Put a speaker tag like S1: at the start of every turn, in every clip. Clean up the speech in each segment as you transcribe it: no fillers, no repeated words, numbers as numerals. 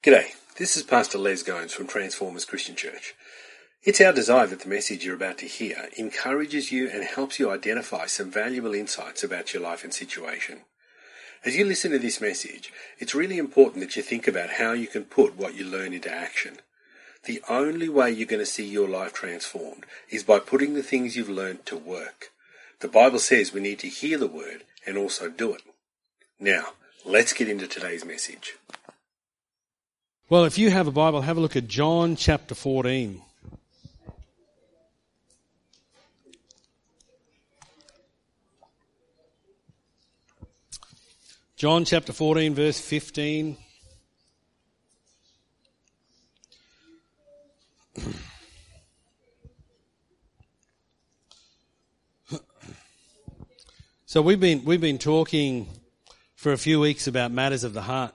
S1: G'day, this is Pastor Les Goins from Transformers Christian Church. It's our desire that the message you're about to hear encourages you and helps you identify some valuable insights about your life and situation. As you listen to this message, it's really important that you think about how you can put what you learn into action. The only way you're going to see your life transformed is by putting the things you've learned to work. The Bible says we need to hear the word and also do it. Now, let's get into today's message.
S2: Well, if you have a Bible, have a look at John chapter 14. John chapter 14, verse 15. So we've been talking for a few weeks about matters of the heart.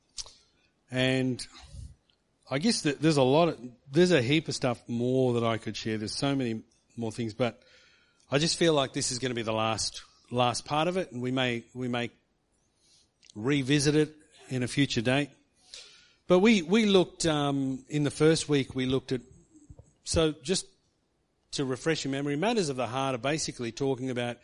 S2: And I guess that there's a heap of stuff more that I could share. There's so many more things, but I just feel like this is going to be the last part of it, and we may revisit it in a future date. But we looked in the first week. We looked at, so just to refresh your memory, matters of the heart are basically talking about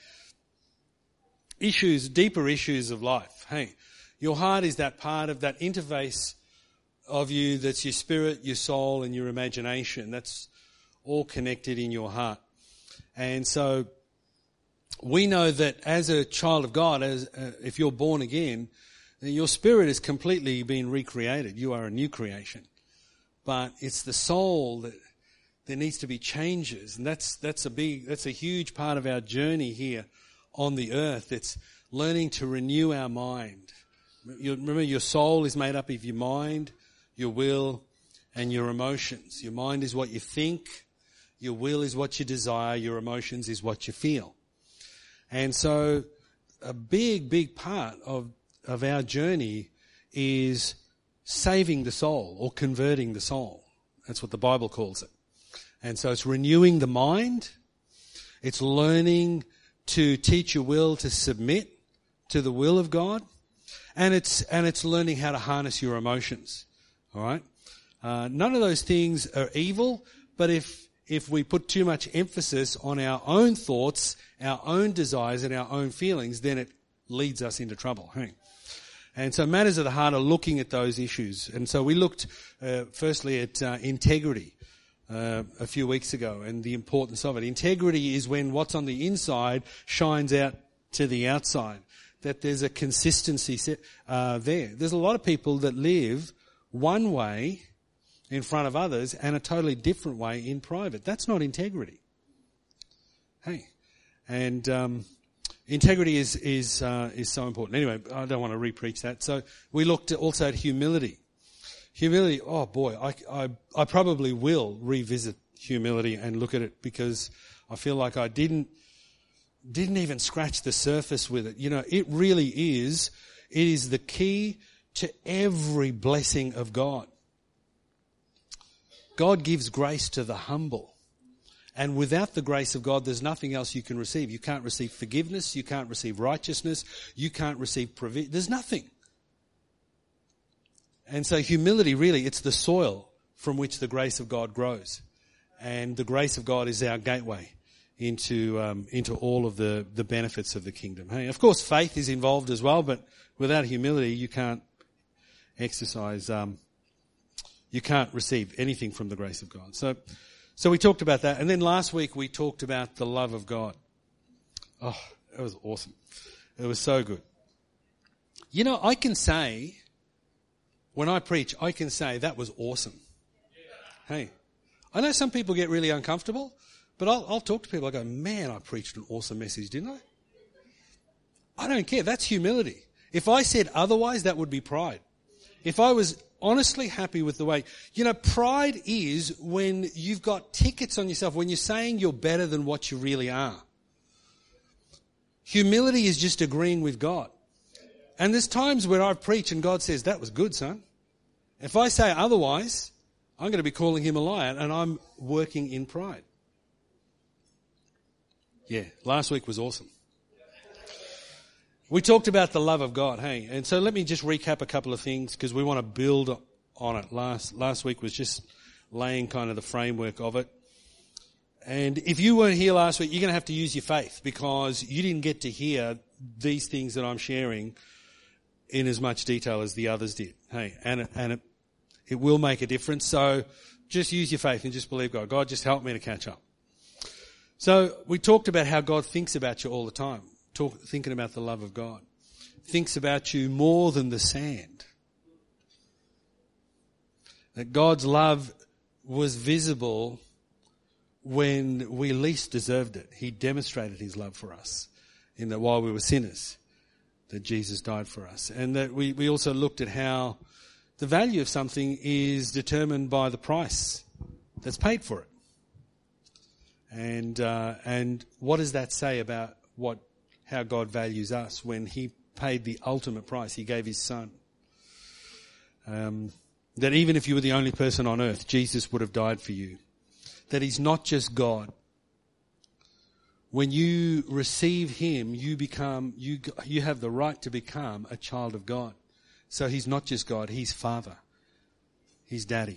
S2: issues, deeper issues of life. Hey. Your heart is that part of that interface of you that's your spirit, your soul, and your imagination. That's all connected in your heart. And so we know that as a child of God, if you're born again, your spirit has completely been recreated. You are a new creation. But it's the soul that there needs to be changes. And that's a huge part of our journey here on the earth. It's learning to renew our mind. Remember, your soul is made up of your mind, your will, and your emotions. Your mind is what you think, your will is what you desire, your emotions is what you feel. And so a big part of our journey is saving the soul or converting the soul. That's what the Bible calls it. And so it's renewing the mind. It's learning to teach your will to submit to the will of God. And it's learning how to harness your emotions. All right? None of those things are evil, but if we put too much emphasis on our own thoughts, our own desires, and our own feelings, then it leads us into trouble. Hey? And so matters of the heart are looking at those issues. And so we looked firstly at integrity a few weeks ago and the importance of it. Integrity is when what's on the inside shines out to the outside. That there's a consistency there. There's a lot of people that live one way in front of others and a totally different way in private. That's not integrity. Hey, and integrity is so important. Anyway, I don't want to re-preach that. So we looked also at humility. Humility. Oh boy, I probably will revisit humility and look at it because I feel like I didn't even scratch the surface with it. You know, it really is. It is the key to every blessing of God. God gives grace to the humble. And without the grace of God, there's nothing else you can receive. You can't receive forgiveness. You can't receive righteousness. You can't receive provision. There's nothing. And so humility, really, it's the soil from which the grace of God grows. And the grace of God is our gateway into all of the benefits of the kingdom. Hey, of course, faith is involved as well, but without humility, you can't exercise, you can't receive anything from the grace of God. So we talked about that. And then last week we talked about the love of God. Oh, it was awesome. It was so good. You know, I can say, when I preach, I can say that was awesome. Hey, I know some people get really uncomfortable, but I'll talk to people. I go, man, I preached an awesome message, didn't I? I don't care. That's humility. If I said otherwise, that would be pride. If I was honestly happy with the way, pride is when you've got tickets on yourself, when you're saying you're better than what you really are. Humility is just agreeing with God. And there's times where I've preached and God says, that was good, son. If I say otherwise, I'm going to be calling him a liar, and I'm working in pride. Yeah, last week was awesome. We talked about the love of God, hey? And so let me just recap a couple of things because we want to build on it. Last week was just laying kind of the framework of it. And if you weren't here last week, you're going to have to use your faith, because you didn't get to hear these things that I'm sharing in as much detail as the others did. Hey, and it will make a difference. So just use your faith and just believe God. God, just help me to catch up. So we talked about how God thinks about you all the time. Thinking about the love of God. Thinks about you more than the sand. That God's love was visible when we least deserved it. He demonstrated his love for us in that while we were sinners, that Jesus died for us. And that we also looked at how the value of something is determined by the price that's paid for it. And what does that say about how God values us when he paid the ultimate price? He gave his son. That even if you were the only person on earth, Jesus would have died for you. That he's not just God. When you receive him, you have the right to become a child of God. So he's not just God, he's Father. He's Daddy.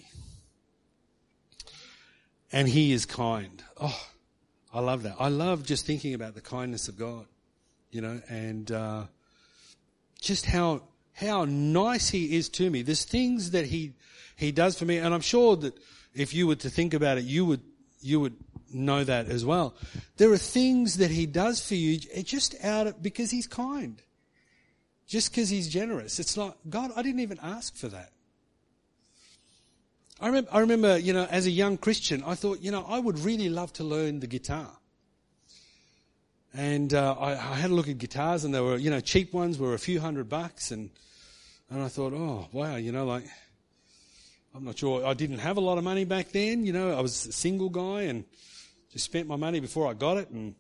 S2: And he is kind. Oh, I love that. I love just thinking about the kindness of God, and just how nice he is to me. There's things that he does for me, and I'm sure that if you were to think about it, you would know that as well. There are things that he does for you just because he's kind. Just because he's generous. It's like, God, I didn't even ask for that. I remember, as a young Christian, I thought, I would really love to learn the guitar. And I had a look at guitars, and they were, cheap ones were a few $100, and I thought, oh, wow, I'm not sure. I didn't have a lot of money back then, I was a single guy and just spent my money before I got it, and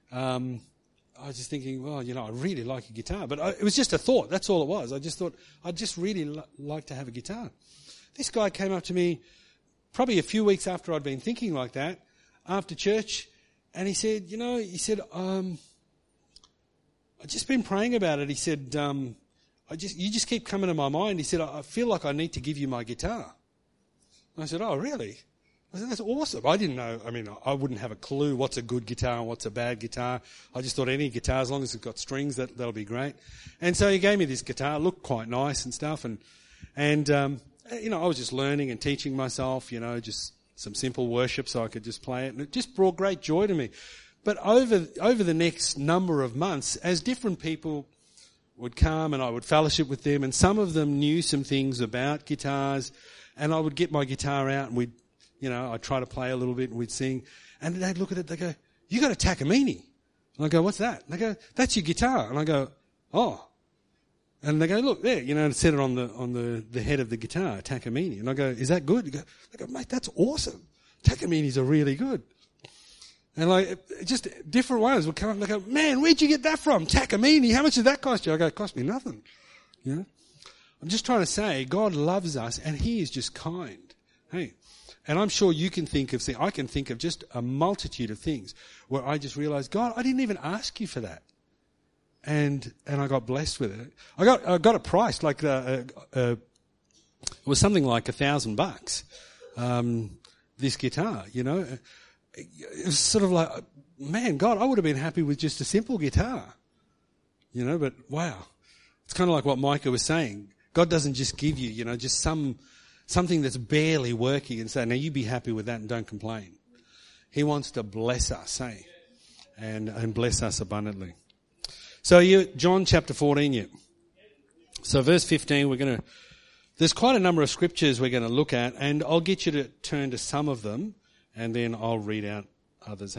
S2: I was just thinking, well, I really like a guitar. But it was just a thought, that's all it was. I just thought, I'd just really like to have a guitar. This guy came up to me probably a few weeks after I'd been thinking like that, after church, and he said, I've just been praying about it. He said, you just keep coming to my mind. He said, I feel like I need to give you my guitar. And I said, oh, really? I said, that's awesome. I didn't know. I wouldn't have a clue what's a good guitar and what's a bad guitar. I just thought any guitar, as long as it's got strings, that'll be great. And so he gave me this guitar. It looked quite nice and stuff. And I was just learning and teaching myself, just some simple worship so I could just play it. And it just brought great joy to me. But over the next number of months, as different people would come and I would fellowship with them, and some of them knew some things about guitars, and I would get my guitar out and I'd try to play a little bit and we'd sing, and they'd look at it, they go, you got a Takamine. And I go, what's that? And they go, that's your guitar. And I go, oh. And they go, look there, and set it on the head of the guitar, Takamine. And I go, is that good? They go, mate, that's awesome. Takamines are really good. And just different ones would come up and they go, man, where'd you get that from? Takamine, how much did that cost you? I go, it cost me nothing. I'm just trying to say, God loves us and he is just kind. Hey. And I'm sure you can think of things, I can think of just a multitude of things where I just realized, God, I didn't even ask you for that. And I got blessed with it. I got a price it was something like $1,000. This guitar, it was sort of like, man, God, I would have been happy with just a simple guitar, but wow, it's kind of like what Micah was saying. God doesn't just give you, just something that's barely working and say, now you be happy with that and don't complain. He wants to bless us, and bless us abundantly. So John chapter 14, So verse 15, there's quite a number of scriptures we're going to look at, and I'll get you to turn to some of them, and then I'll read out others,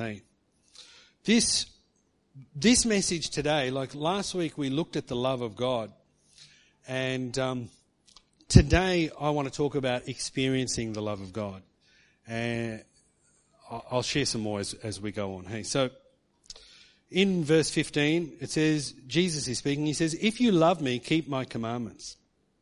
S2: This message today, like last week we looked at the love of God, and today I want to talk about experiencing the love of God. And I'll share some more as we go on, So in verse 15, it says, Jesus is speaking, he says, if you love me, keep my commandments.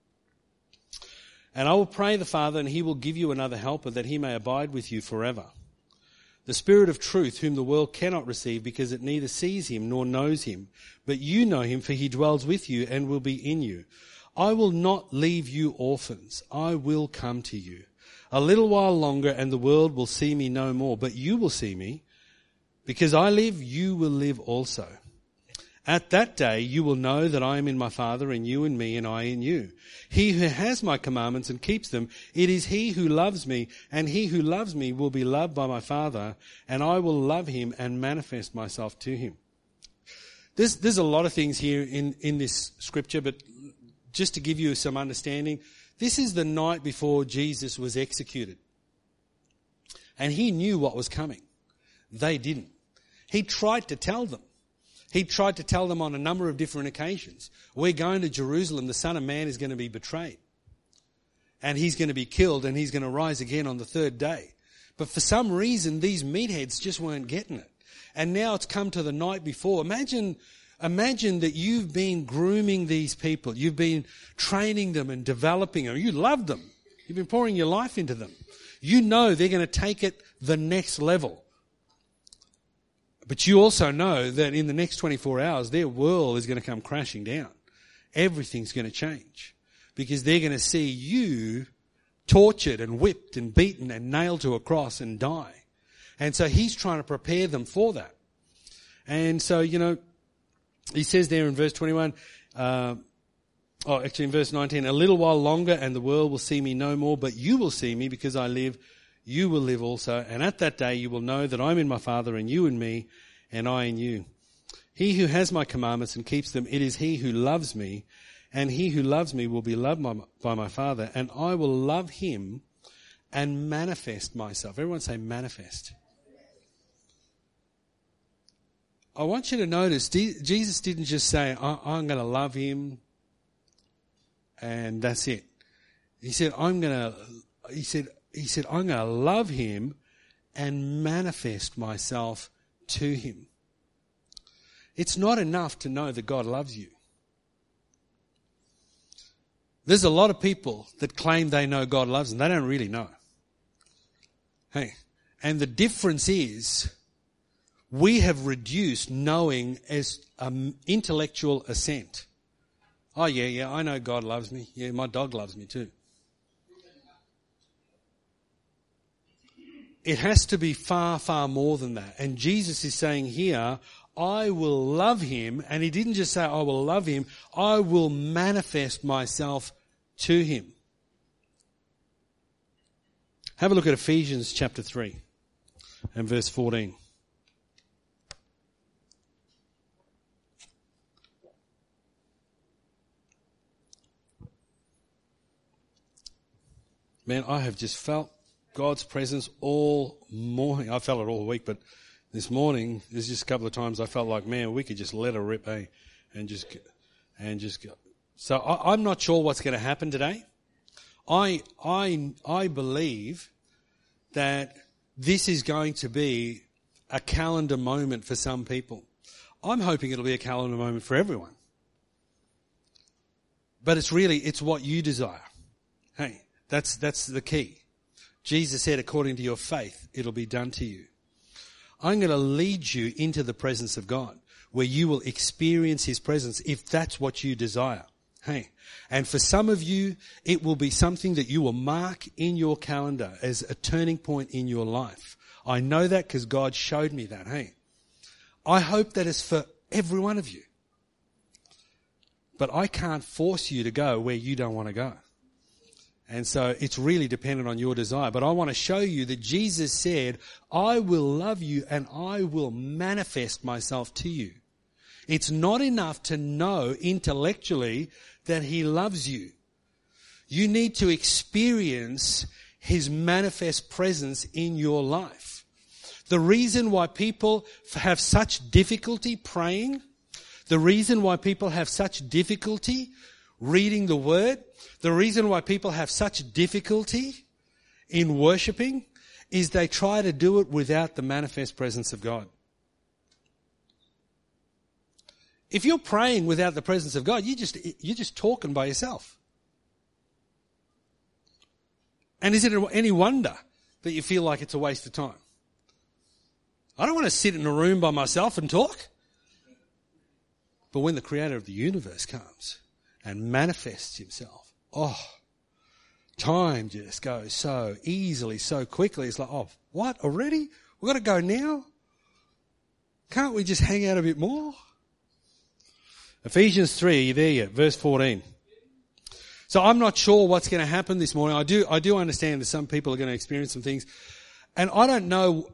S2: And I will pray the Father, and he will give you another helper, that he may abide with you forever. The Spirit of truth, whom the world cannot receive, because it neither sees him nor knows him. But you know him, for he dwells with you and will be in you. I will not leave you orphans. I will come to you. A little while longer and the world will see me no more, but you will see me. Because I live, you will live also. At that day you will know that I am in my Father, and you in me, and I in you. He who has my commandments and keeps them, it is he who loves me, and he who loves me will be loved by my Father, and I will love him and manifest myself to him. There's a lot of things here in this scripture, but just to give you some understanding, this is the night before Jesus was executed. And he knew what was coming. They didn't. He tried to tell them. He tried to tell them on a number of different occasions. We're going to Jerusalem. The Son of Man is going to be betrayed. And he's going to be killed, and he's going to rise again on the third day. But for some reason, these meatheads just weren't getting it. And now it's come to the night before. Imagine that you've been grooming these people. You've been training them and developing them. You love them. You've been pouring your life into them. You know they're going to take it the next level. But you also know that in the next 24 hours, their world is going to come crashing down. Everything's going to change because they're going to see you tortured and whipped and beaten and nailed to a cross and die. And so he's trying to prepare them for that. And so, he says there in verse 21, in verse 19, a little while longer and the world will see me no more, but you will see me because I live. You will live also, and at that day you will know that I'm in my Father, and you in me, and I in you. He who has my commandments and keeps them, it is he who loves me, and he who loves me will be loved by my Father, and I will love him and manifest myself. Everyone say manifest. I want you to notice, Jesus didn't just say, I'm going to love him, and that's it. He said, I'm going to love him and manifest myself to him. It's not enough to know that God loves you. There's a lot of people that claim they know God loves them. They don't really know. Hey, and the difference is we have reduced knowing as intellectual assent. Oh yeah, I know God loves me. Yeah, my dog loves me too. It has to be far, far more than that. And Jesus is saying here, I will love him. And he didn't just say, I will love him. I will manifest myself to him. Have a look at Ephesians chapter 3 and verse 14. Man, I have just felt God's presence all morning. I felt it all week, but this morning, there's just a couple of times I felt like, man, we could just let her rip, and just go. So I'm not sure what's going to happen today. I believe that this is going to be a calendar moment for some people. I'm hoping it'll be a calendar moment for everyone. But it's what you desire. Hey, that's the key. Jesus said, according to your faith, it'll be done to you. I'm going to lead you into the presence of God, where you will experience his presence if that's what you desire. Hey, and for some of you, it will be something that you will mark in your calendar as a turning point in your life. I know that because God showed me that. Hey, I hope that is for every one of you. But I can't force you to go where you don't want to go. And so it's really dependent on your desire. But I want to show you that Jesus said, I will love you and I will manifest myself to you. It's not enough to know intellectually that he loves you. You need to experience his manifest presence in your life. The reason why people have such difficulty praying, the reason why people have such difficulty reading the word, the reason why people have such difficulty in worshipping is they try to do it without the manifest presence of God. If you're praying without the presence of God, you're just talking by yourself. And is it any wonder that you feel like it's a waste of time? I don't want to sit in a room by myself and talk. But when the creator of the universe comes and manifests himself. Oh, time just goes so easily, so quickly. It's like, oh, what, already? We've got to go now? Can't we just hang out a bit more? Ephesians 3, are you there yet? Verse 14. So I'm not sure what's going to happen this morning. I do understand that some people are going to experience some things. And I don't know,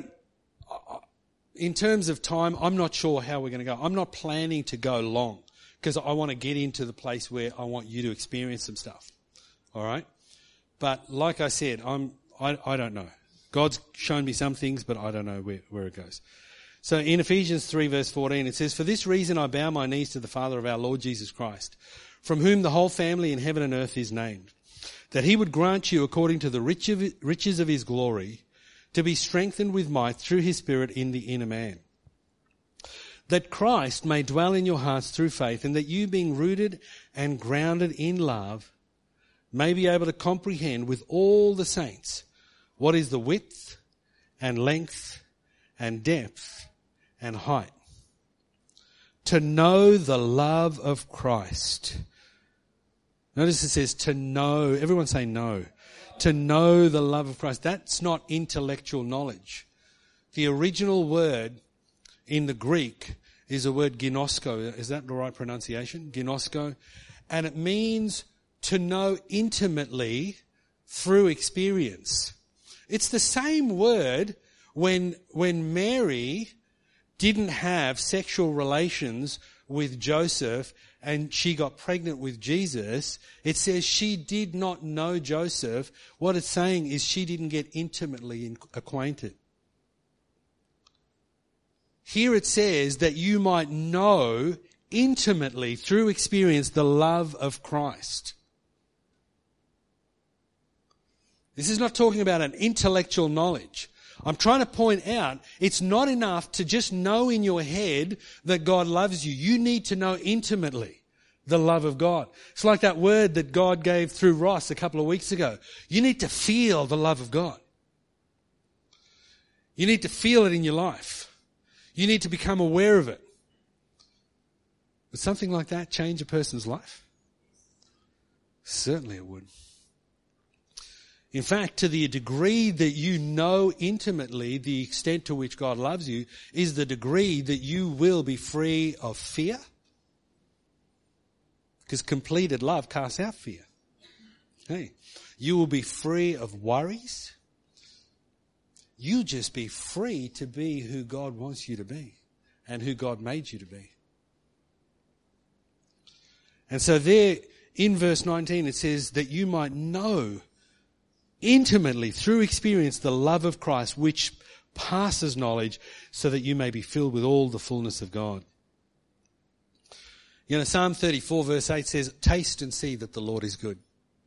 S2: in terms of time, I'm not sure how we're going to go. I'm not planning to go long because I want to get into the place where I want you to experience some stuff. All right? But like I said, I don't know. God's shown me some things, but I don't know where it goes. So in Ephesians 3 verse 14, it says, "For this reason I bow my knees to the Father of our Lord Jesus Christ, from whom the whole family in heaven and earth is named, that he would grant you according to the riches of his glory to be strengthened with might through his Spirit in the inner man, that Christ may dwell in your hearts through faith, and that you, being rooted and grounded in love, may be able to comprehend with all the saints what is the width and length and depth and height, to know the love of Christ." Notice it says to know. Everyone say no. To know the love of Christ. That's not intellectual knowledge. The original word in the Greek is the word ginosko. Is that the right pronunciation? Ginosko. And it means to know intimately through experience. It's the same word when Mary didn't have sexual relations with Joseph and she got pregnant with Jesus. It says she did not know Joseph. What it's saying is she didn't get intimately acquainted. Here it says that you might know intimately through experience the love of Christ. This is not talking about an intellectual knowledge. I'm trying to point out it's not enough to just know in your head that God loves you. You need to know intimately the love of God. It's like that word that God gave through Ross a couple of weeks ago. You need to feel the love of God. You need to feel it in your life. You need to become aware of it. Would something like that change a person's life? Certainly it would. In fact, to the degree that you know intimately the extent to which God loves you is the degree that you will be free of fear. Because completed love casts out fear. Hey, you will be free of worries. You'll just be free to be who God wants you to be and who God made you to be. And so there in verse 19 it says that you might know intimately through experience the love of Christ which passes knowledge, so that you may be filled with all the fullness of God. You know, Psalm 34 verse 8 says, "Taste and see that the Lord is good."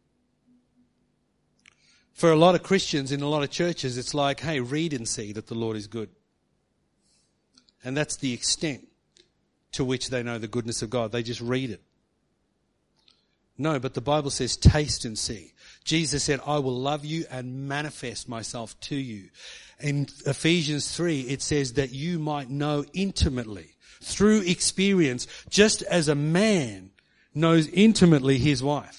S2: For a lot of Christians in a lot of churches, it's like, hey, read and see that the Lord is good. And that's the extent to which they know the goodness of God. They just read it. No, but the Bible says taste and see. Jesus said, "I will love you and manifest myself to you." In Ephesians 3, it says that you might know intimately through experience, just as a man knows intimately his wife.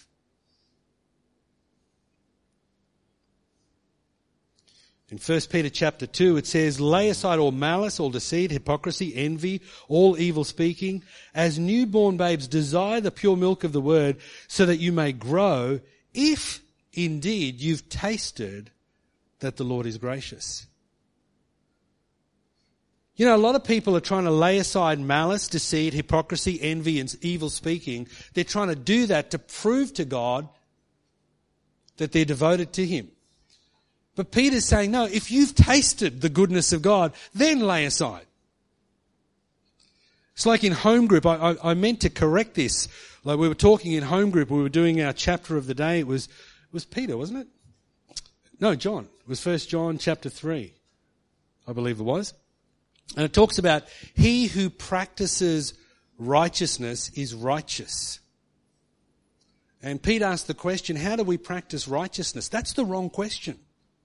S2: In 1 Peter chapter 2, it says, "Lay aside all malice, all deceit, hypocrisy, envy, all evil speaking. As newborn babes, desire the pure milk of the word, so that you may grow, if indeed you've tasted that the Lord is gracious." You know, a lot of people are trying to lay aside malice, deceit, hypocrisy, envy, and evil speaking. They're trying to do that to prove to God that they're devoted to Him. But Peter's saying, no, if you've tasted the goodness of God, then lay aside. It's like in home group. I meant to correct this. Like we were talking in home group, we were doing our chapter of the day. It was Peter, wasn't it? No, John. It was 1 John chapter 3, I believe it was. And it talks about he who practices righteousness is righteous. And Pete asked the question, how do we practice righteousness? That's the wrong question.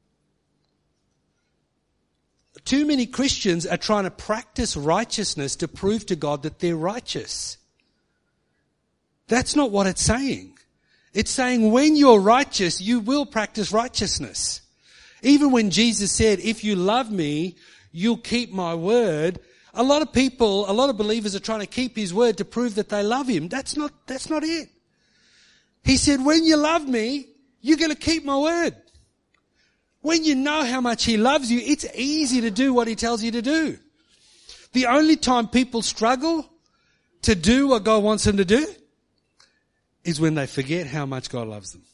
S2: Too many Christians are trying to practice righteousness to prove to God that they're righteous. That's not what it's saying. It's saying when you're righteous, you will practice righteousness. Even when Jesus said, if you love me, you'll keep my word. A lot of people, a lot of believers are trying to keep his word to prove that they love him. That's not it. He said, when you love me, you're going to keep my word. When you know how much he loves you, it's easy to do what he tells you to do. The only time people struggle to do what God wants them to do is when they forget how much God loves them.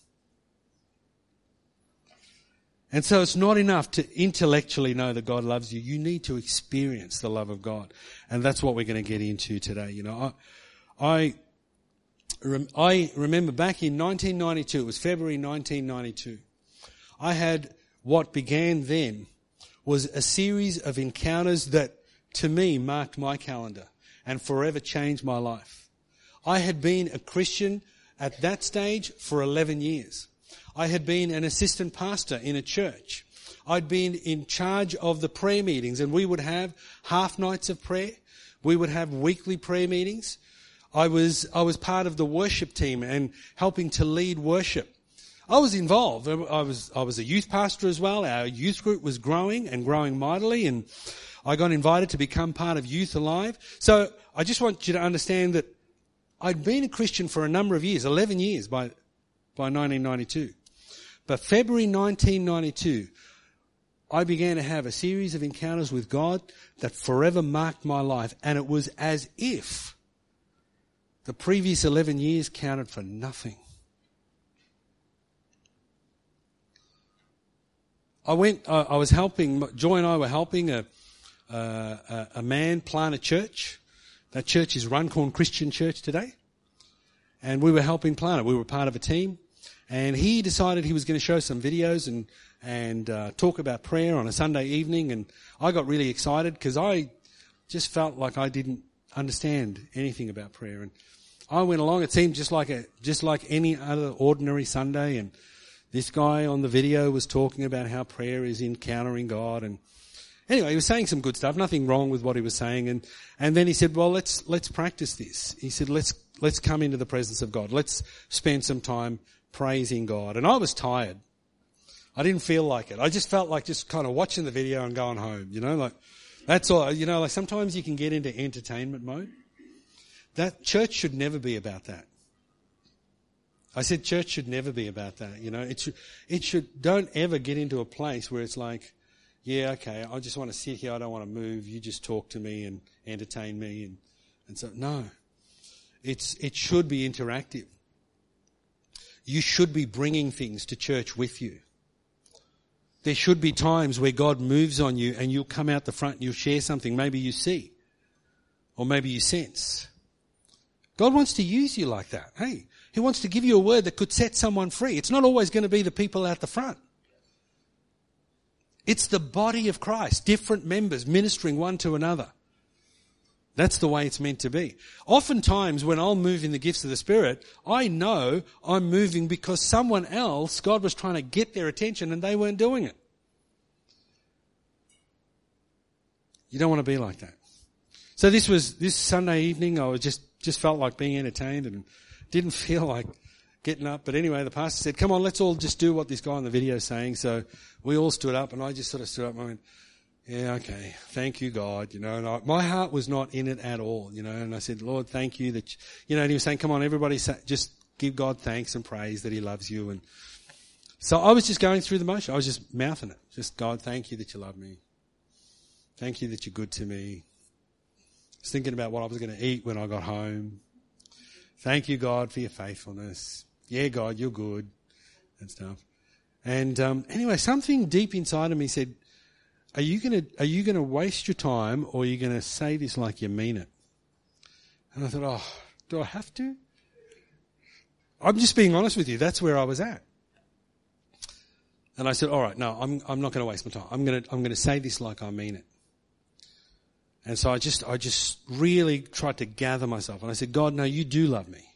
S2: And so it's not enough to intellectually know that God loves you. You need to experience the love of God. And that's what we're going to get into today. You know, I remember back in 1992, it was February 1992, I had what began then was a series of encounters that to me marked my calendar and forever changed my life. I had been a Christian at that stage for 11 years. I had been an assistant pastor in a church. I'd been in charge of the prayer meetings, and we would have half nights of prayer. We would have weekly prayer meetings. I was part of the worship team and helping to lead worship. I was involved. I was a youth pastor as well. Our youth group was growing and growing mightily, and I got invited to become part of Youth Alive. So I just want you to understand that I'd been a Christian for a number of years, 11 years by 1992. But February 1992, I began to have a series of encounters with God that forever marked my life. And it was as if the previous 11 years counted for nothing. Joy and I were helping a man plant a church. That church is Runcorn Christian Church today. And we were helping plant it. We were part of a team. And he decided he was going to show some videos and talk about prayer on a Sunday evening. And I got really excited because I just felt like I didn't understand anything about prayer. And I went along. It seemed just like any other ordinary Sunday. And this guy on the video was talking about how prayer is encountering God. And anyway, he was saying some good stuff. Nothing wrong with what he was saying. And then he said, well, let's practice this. He said, let's come into the presence of God. Let's spend some time praising God. And I was tired. I didn't feel like it. I just felt like just kind of watching the video and going home, you know, like that's all, you know, like sometimes you can get into entertainment mode. That church should never be about that. I said church should never be about that, you know. It should, don't ever get into a place where it's like, yeah, okay, I just want to sit here, I don't want to move, you just talk to me and entertain me and so, no. It should be interactive. You should be bringing things to church with you. There should be times where God moves on you and you'll come out the front and you'll share something maybe you see or maybe you sense. God wants to use you like that. Hey, He wants to give you a word that could set someone free. It's not always going to be the people out the front. It's the body of Christ, different members ministering one to another. That's the way it's meant to be. Oftentimes when I'll move in the gifts of the Spirit, I know I'm moving because someone else, God was trying to get their attention and they weren't doing it. You don't want to be like that. So this Sunday evening, I was just felt like being entertained and didn't feel like getting up. But anyway, the pastor said, come on, let's all just do what this guy on the video is saying. So we all stood up and I just sort of stood up and I went, yeah, okay. Thank you, God. You know, and my heart was not in it at all, you know, and I said, Lord, thank you that, you know, and he was saying, come on, everybody just give God thanks and praise that He loves you. And so I was just going through the motion. I was just mouthing it. Just, God, thank you that you love me. Thank you that you're good to me. I was thinking about what I was going to eat when I got home. Thank you, God, for your faithfulness. Yeah, God, you're good and stuff. And, anyway, something deep inside of me said, Are you gonna waste your time or are you gonna say this like you mean it? And I thought, oh, do I have to? I'm just being honest with you. That's where I was at. And I said, all right, no, I'm not gonna waste my time. I'm gonna say this like I mean it. And so I just really tried to gather myself and I said, God, no, you do love me.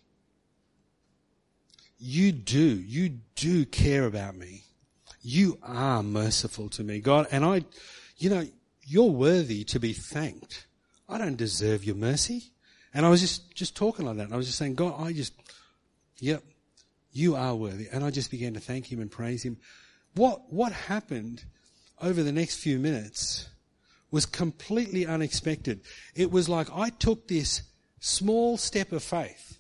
S2: You do care about me. You are merciful to me, God. And you're worthy to be thanked. I don't deserve your mercy. And I was just talking like that. And I was just saying, God, yep, you are worthy. And I just began to thank him and praise him. What happened over the next few minutes was completely unexpected. It was like I took this small step of faith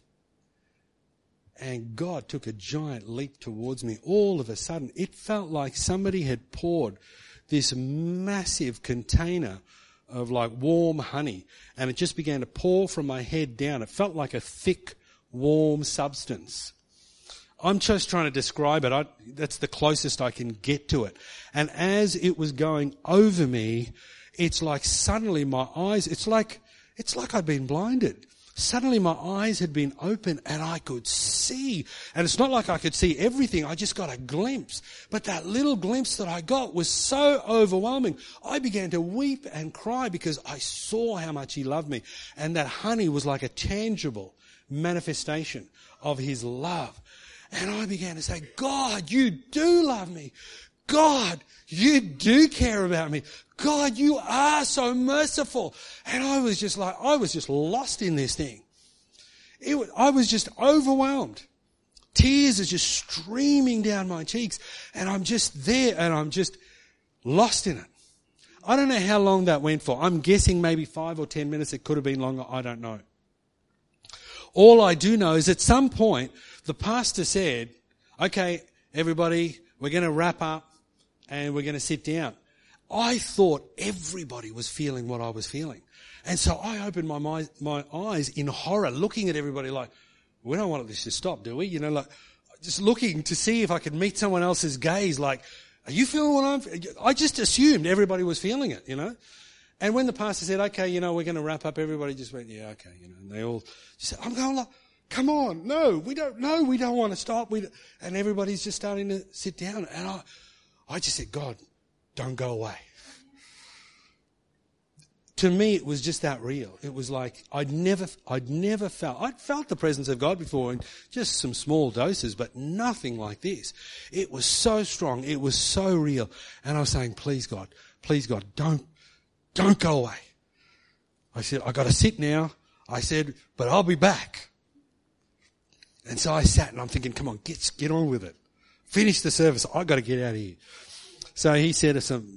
S2: and God took a giant leap towards me. All of a sudden, it felt like somebody had poured this massive container of like warm honey, and it just began to pour from my head down. It felt like a thick, warm substance. I'm just trying to describe it. That's the closest I can get to it. And as it was going over me, it's like suddenly my eyes, it's like I'd been blinded. Suddenly my eyes had been opened and I could see. And it's not like I could see everything. I just got a glimpse. But that little glimpse that I got was so overwhelming. I began to weep and cry because I saw how much he loved me. And that honey was like a tangible manifestation of his love. And I began to say, God, you do love me. God, you do care about me. God, you are so merciful. And I was just lost in this thing. I was just overwhelmed. Tears are just streaming down my cheeks. And I'm just there and I'm just lost in it. I don't know how long that went for. I'm guessing maybe 5 or 10 minutes. It could have been longer. I don't know. All I do know is at some point, the pastor said, okay, everybody, we're going to wrap up and we're going to sit down. I thought everybody was feeling what I was feeling. And so I opened my eyes in horror, looking at everybody like, we don't want this to stop, do we? You know, like just looking to see if I could meet someone else's gaze, like, are you feeling what I'm feeling? I just assumed everybody was feeling it, you know. And when the pastor said, okay, you know, we're going to wrap up, everybody just went, yeah, okay, you know, and they all just said, I'm going like, come on, no, we don't want to stop. And everybody's just starting to sit down. And I just said, God, don't go away. To me, it was just that real. It was like I'd never felt. I'd felt the presence of God before in just some small doses, but nothing like this. It was so strong. It was so real. And I was saying, please God, don't go away. I said, I got to sit now. I said, but I'll be back. And so I sat and I'm thinking, come on, get on with it. Finish the service. I got to get out of here. So he said some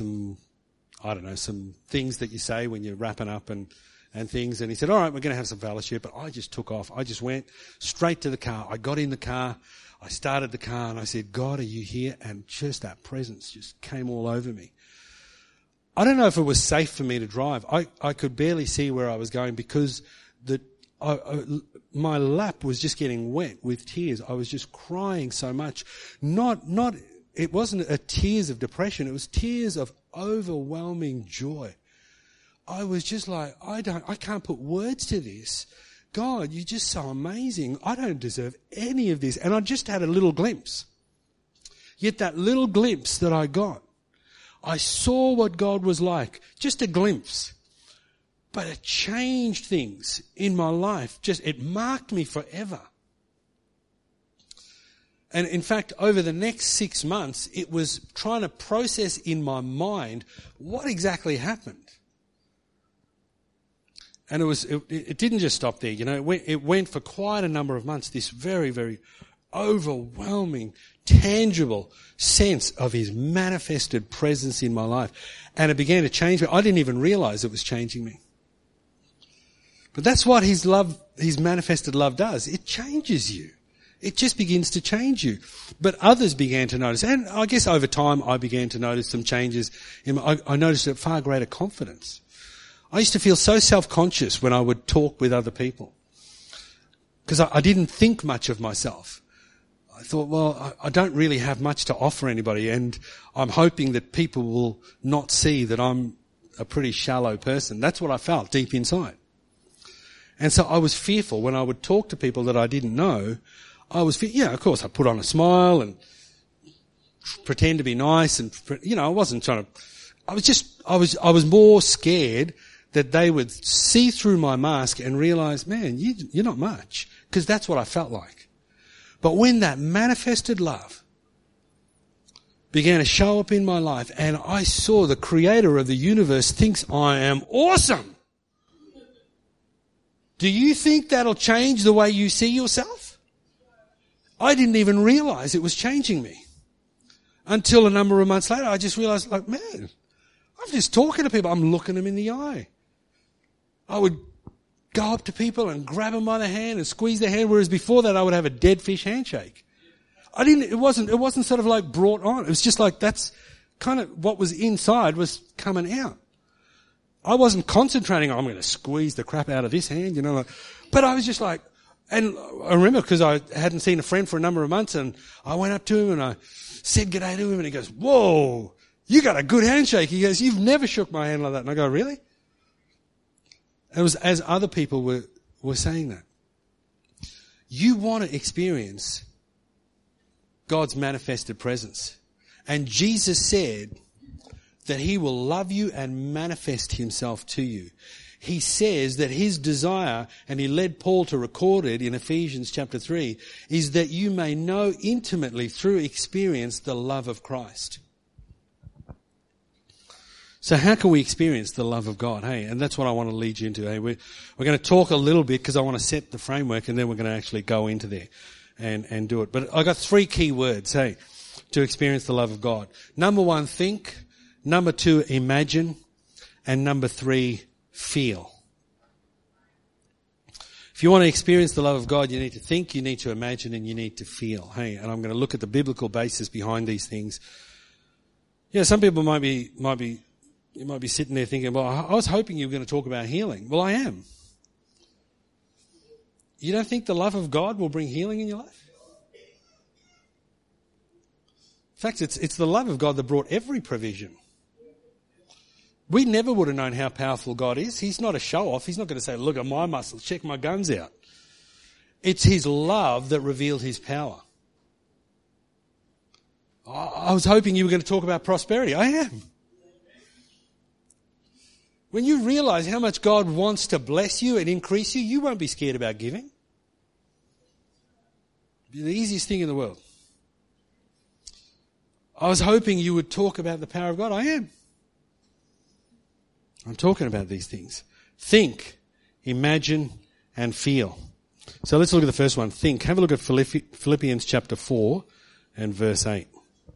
S2: things that you say when you're wrapping up and things. And he said, all right, we're going to have some fellowship. But I just took off. I just went straight to the car. I got in the car. I started the car and I said, God, are you here? And just that presence just came all over me. I don't know if it was safe for me to drive. I could barely see where I was going because my lap was just getting wet with tears. I was just crying so much. It wasn't a tears of depression. It was tears of overwhelming joy. I was just like, I can't put words to this. God, you're just so amazing. I don't deserve any of this. And I just had a little glimpse. Yet that little glimpse that I got, I saw what God was like. Just a glimpse. But it changed things in my life. It marked me forever. And in fact, over the next 6 months, it was trying to process in my mind what exactly happened. And it didn't just stop there, you know. It went for quite a number of months, this very, very overwhelming, tangible sense of his manifested presence in my life. And it began to change me. I didn't even realize it was changing me. But that's what his manifested love does. It changes you. It just begins to change you. But others began to notice. And I guess over time I began to notice some changes. I noticed a far greater confidence. I used to feel so self-conscious when I would talk with other people. Because I didn't think much of myself. I thought, well, I don't really have much to offer anybody. And I'm hoping that people will not see that I'm a pretty shallow person. That's what I felt deep inside. And so I was fearful when I would talk to people that I didn't know. Of course, I put on a smile and pretend to be nice, and I wasn't trying to. I was more scared that they would see through my mask and realize, man, you're not much, because that's what I felt like. But when that manifested love began to show up in my life, and I saw the Creator of the universe thinks I am awesome. Do you think that'll change the way you see yourself? I didn't even realize it was changing me. Until a number of months later, I just realized, like, man, I'm just talking to people. I'm looking them in the eye. I would go up to people and grab them by the hand and squeeze their hand, whereas before that I would have a dead fish handshake. It wasn't sort of like brought on. It was just like that's kind of what was inside was coming out. I wasn't concentrating on, I'm going to squeeze the crap out of this hand, but I was just like, and I remember because I hadn't seen a friend for a number of months, and I went up to him and I said g'day to him, and he goes, whoa, you got a good handshake. He goes, you've never shook my hand like that. And I go, really? It was as other people were saying that. You want to experience God's manifested presence. And Jesus said that he will love you and manifest himself to you. He says that his desire, and he led Paul to record it in Ephesians chapter 3, is that you may know intimately through experience the love of Christ. So how can we experience the love of God? Hey, and that's what I want to lead you into. Hey, we're going to talk a little bit because I want to set the framework, and then we're going to actually go into there and do it. But I got 3 key words, hey, to experience the love of God. Number 1, think. Number 2, imagine. And number 3, feel. If you want to experience the love of God, you need to think, you need to imagine, and you need to feel. Hey, and I'm going to look at the biblical basis behind these things. Yeah, some people might be sitting there thinking, well, I was hoping you were going to talk about healing. Well, I am. You don't think the love of God will bring healing in your life? In fact, it's the love of God that brought every provision. We never would have known how powerful God is. He's not a show-off. He's not going to say, look at my muscles, check my guns out. It's his love that revealed his power. I was hoping you were going to talk about prosperity. I am. When you realize how much God wants to bless you and increase you, you won't be scared about giving. It'll be the easiest thing in the world. I was hoping you would talk about the power of God. I am. I'm talking about these things. Think, imagine, and feel. So let's look at the first one. Think. Have a look at Philippians chapter 4 and verse 8.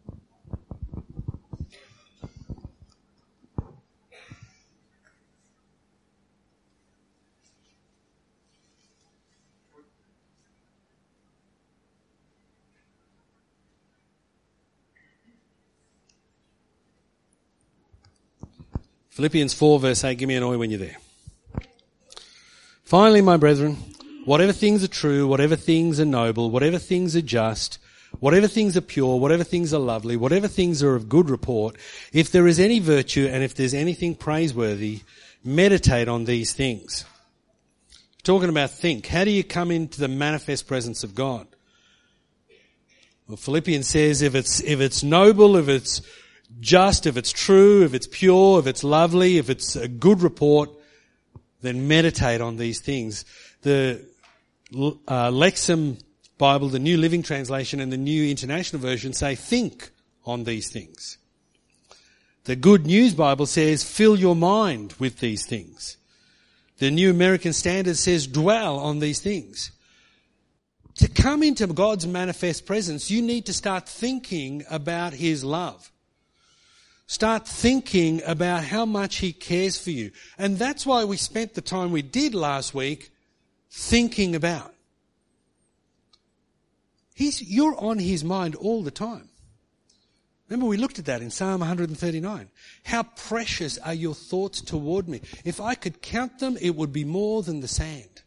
S2: Philippians 4 verse 8, give me an oi when you're there. Finally, my brethren, whatever things are true, whatever things are noble, whatever things are just, whatever things are pure, whatever things are lovely, whatever things are of good report, if there is any virtue and if there's anything praiseworthy, meditate on these things. Talking about think. How do you come into the manifest presence of God? Well, Philippians says if it's noble, if it's just, if it's true, if it's pure, if it's lovely, if it's a good report, then meditate on these things. The Lexham Bible, the New Living Translation and the New International Version say think on these things. The Good News Bible says fill your mind with these things. The New American Standard says dwell on these things. To come into God's manifest presence, you need to start thinking about his love. Start thinking about how much he cares for you. And that's why we spent the time we did last week thinking about. You're on his mind all the time. Remember we looked at that in Psalm 139. How precious are your thoughts toward me. If I could count them, it would be more than the sand.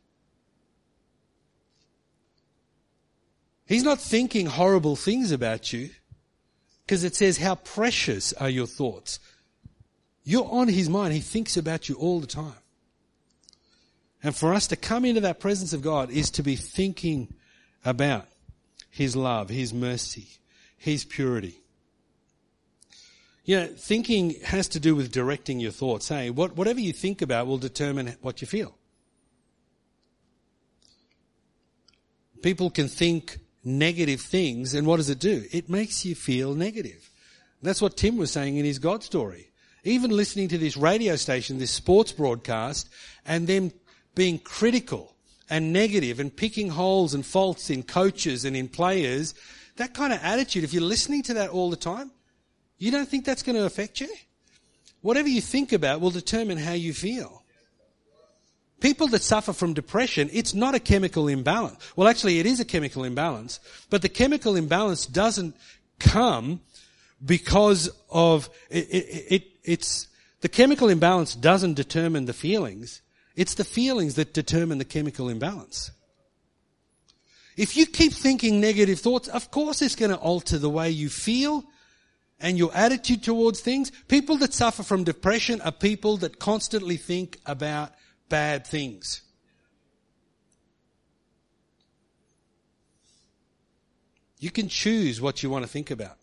S2: He's not thinking horrible things about you. Because it says, how precious are your thoughts. You're on his mind. He thinks about you all the time. And for us to come into that presence of God is to be thinking about his love, his mercy, his purity. You know, thinking has to do with directing your thoughts. Hey, whatever you think about will determine what you feel. People can think negative things, and what does it do? It makes you feel negative. That's what Tim was saying in his God story. Even listening to this radio station, this sports broadcast, and them being critical and negative and picking holes and faults in coaches and in players, that kind of attitude, if you're listening to that all the time, you don't think that's going to affect you? Whatever you think about will determine how you feel. People that suffer from depression, it's not a chemical imbalance. Well, actually, it is a chemical imbalance, but the chemical imbalance doesn't come because of it's the chemical imbalance doesn't determine the feelings. It's the feelings that determine the chemical imbalance. If you keep thinking negative thoughts, of course it's going to alter the way you feel and your attitude towards things. People that suffer from depression are people that constantly think about bad things. You can choose what you want to think about.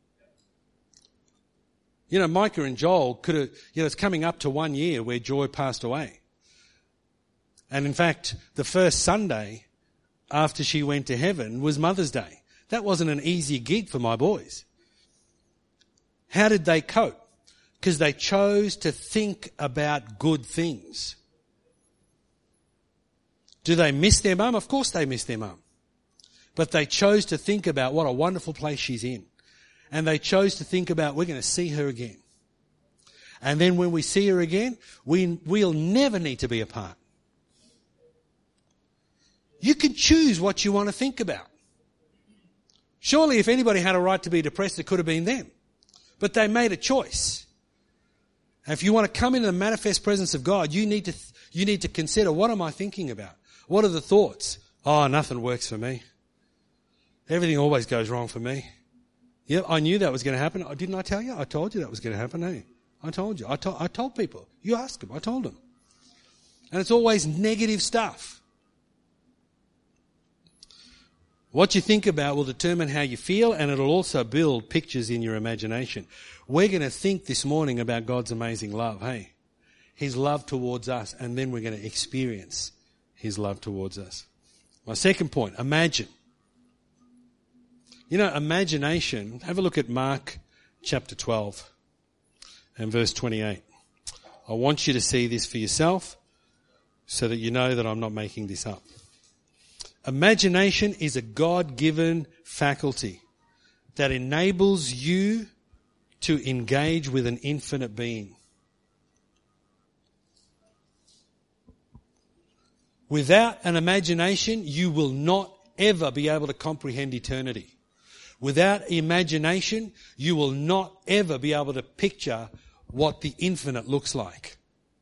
S2: You know, Micah and Joel could have, it's coming up to 1 year where Joy passed away. And in fact, the first Sunday after she went to heaven was Mother's Day. That wasn't an easy gig for my boys. How did they cope? Because they chose to think about good things. Do they miss their mum? Of course they miss their mum. But they chose to think about what a wonderful place she's in. And they chose to think about, we're going to see her again. And then when we see her again, we'll never need to be apart. You can choose what you want to think about. Surely if anybody had a right to be depressed, it could have been them. But they made a choice. And if you want to come into the manifest presence of God, you need to consider, what am I thinking about? What are the thoughts? Oh, nothing works for me. Everything always goes wrong for me. Yeah, I knew that was going to happen. Didn't I tell you? I told you that was going to happen, hey? I told you. I told people. You ask them. I told them. And it's always negative stuff. What you think about will determine how you feel, and it'll also build pictures in your imagination. We're going to think this morning about God's amazing love, hey? His love towards us, and then we're going to experience His love towards us. My second point, imagine. You know, imagination, have a look at Mark chapter 12 and verse 28. I want you to see this for yourself so that you know that I'm not making this up. Imagination is a God-given faculty that enables you to engage with an infinite being. Without an imagination, you will not ever be able to comprehend eternity. Without imagination, you will not ever be able to picture what the infinite looks like.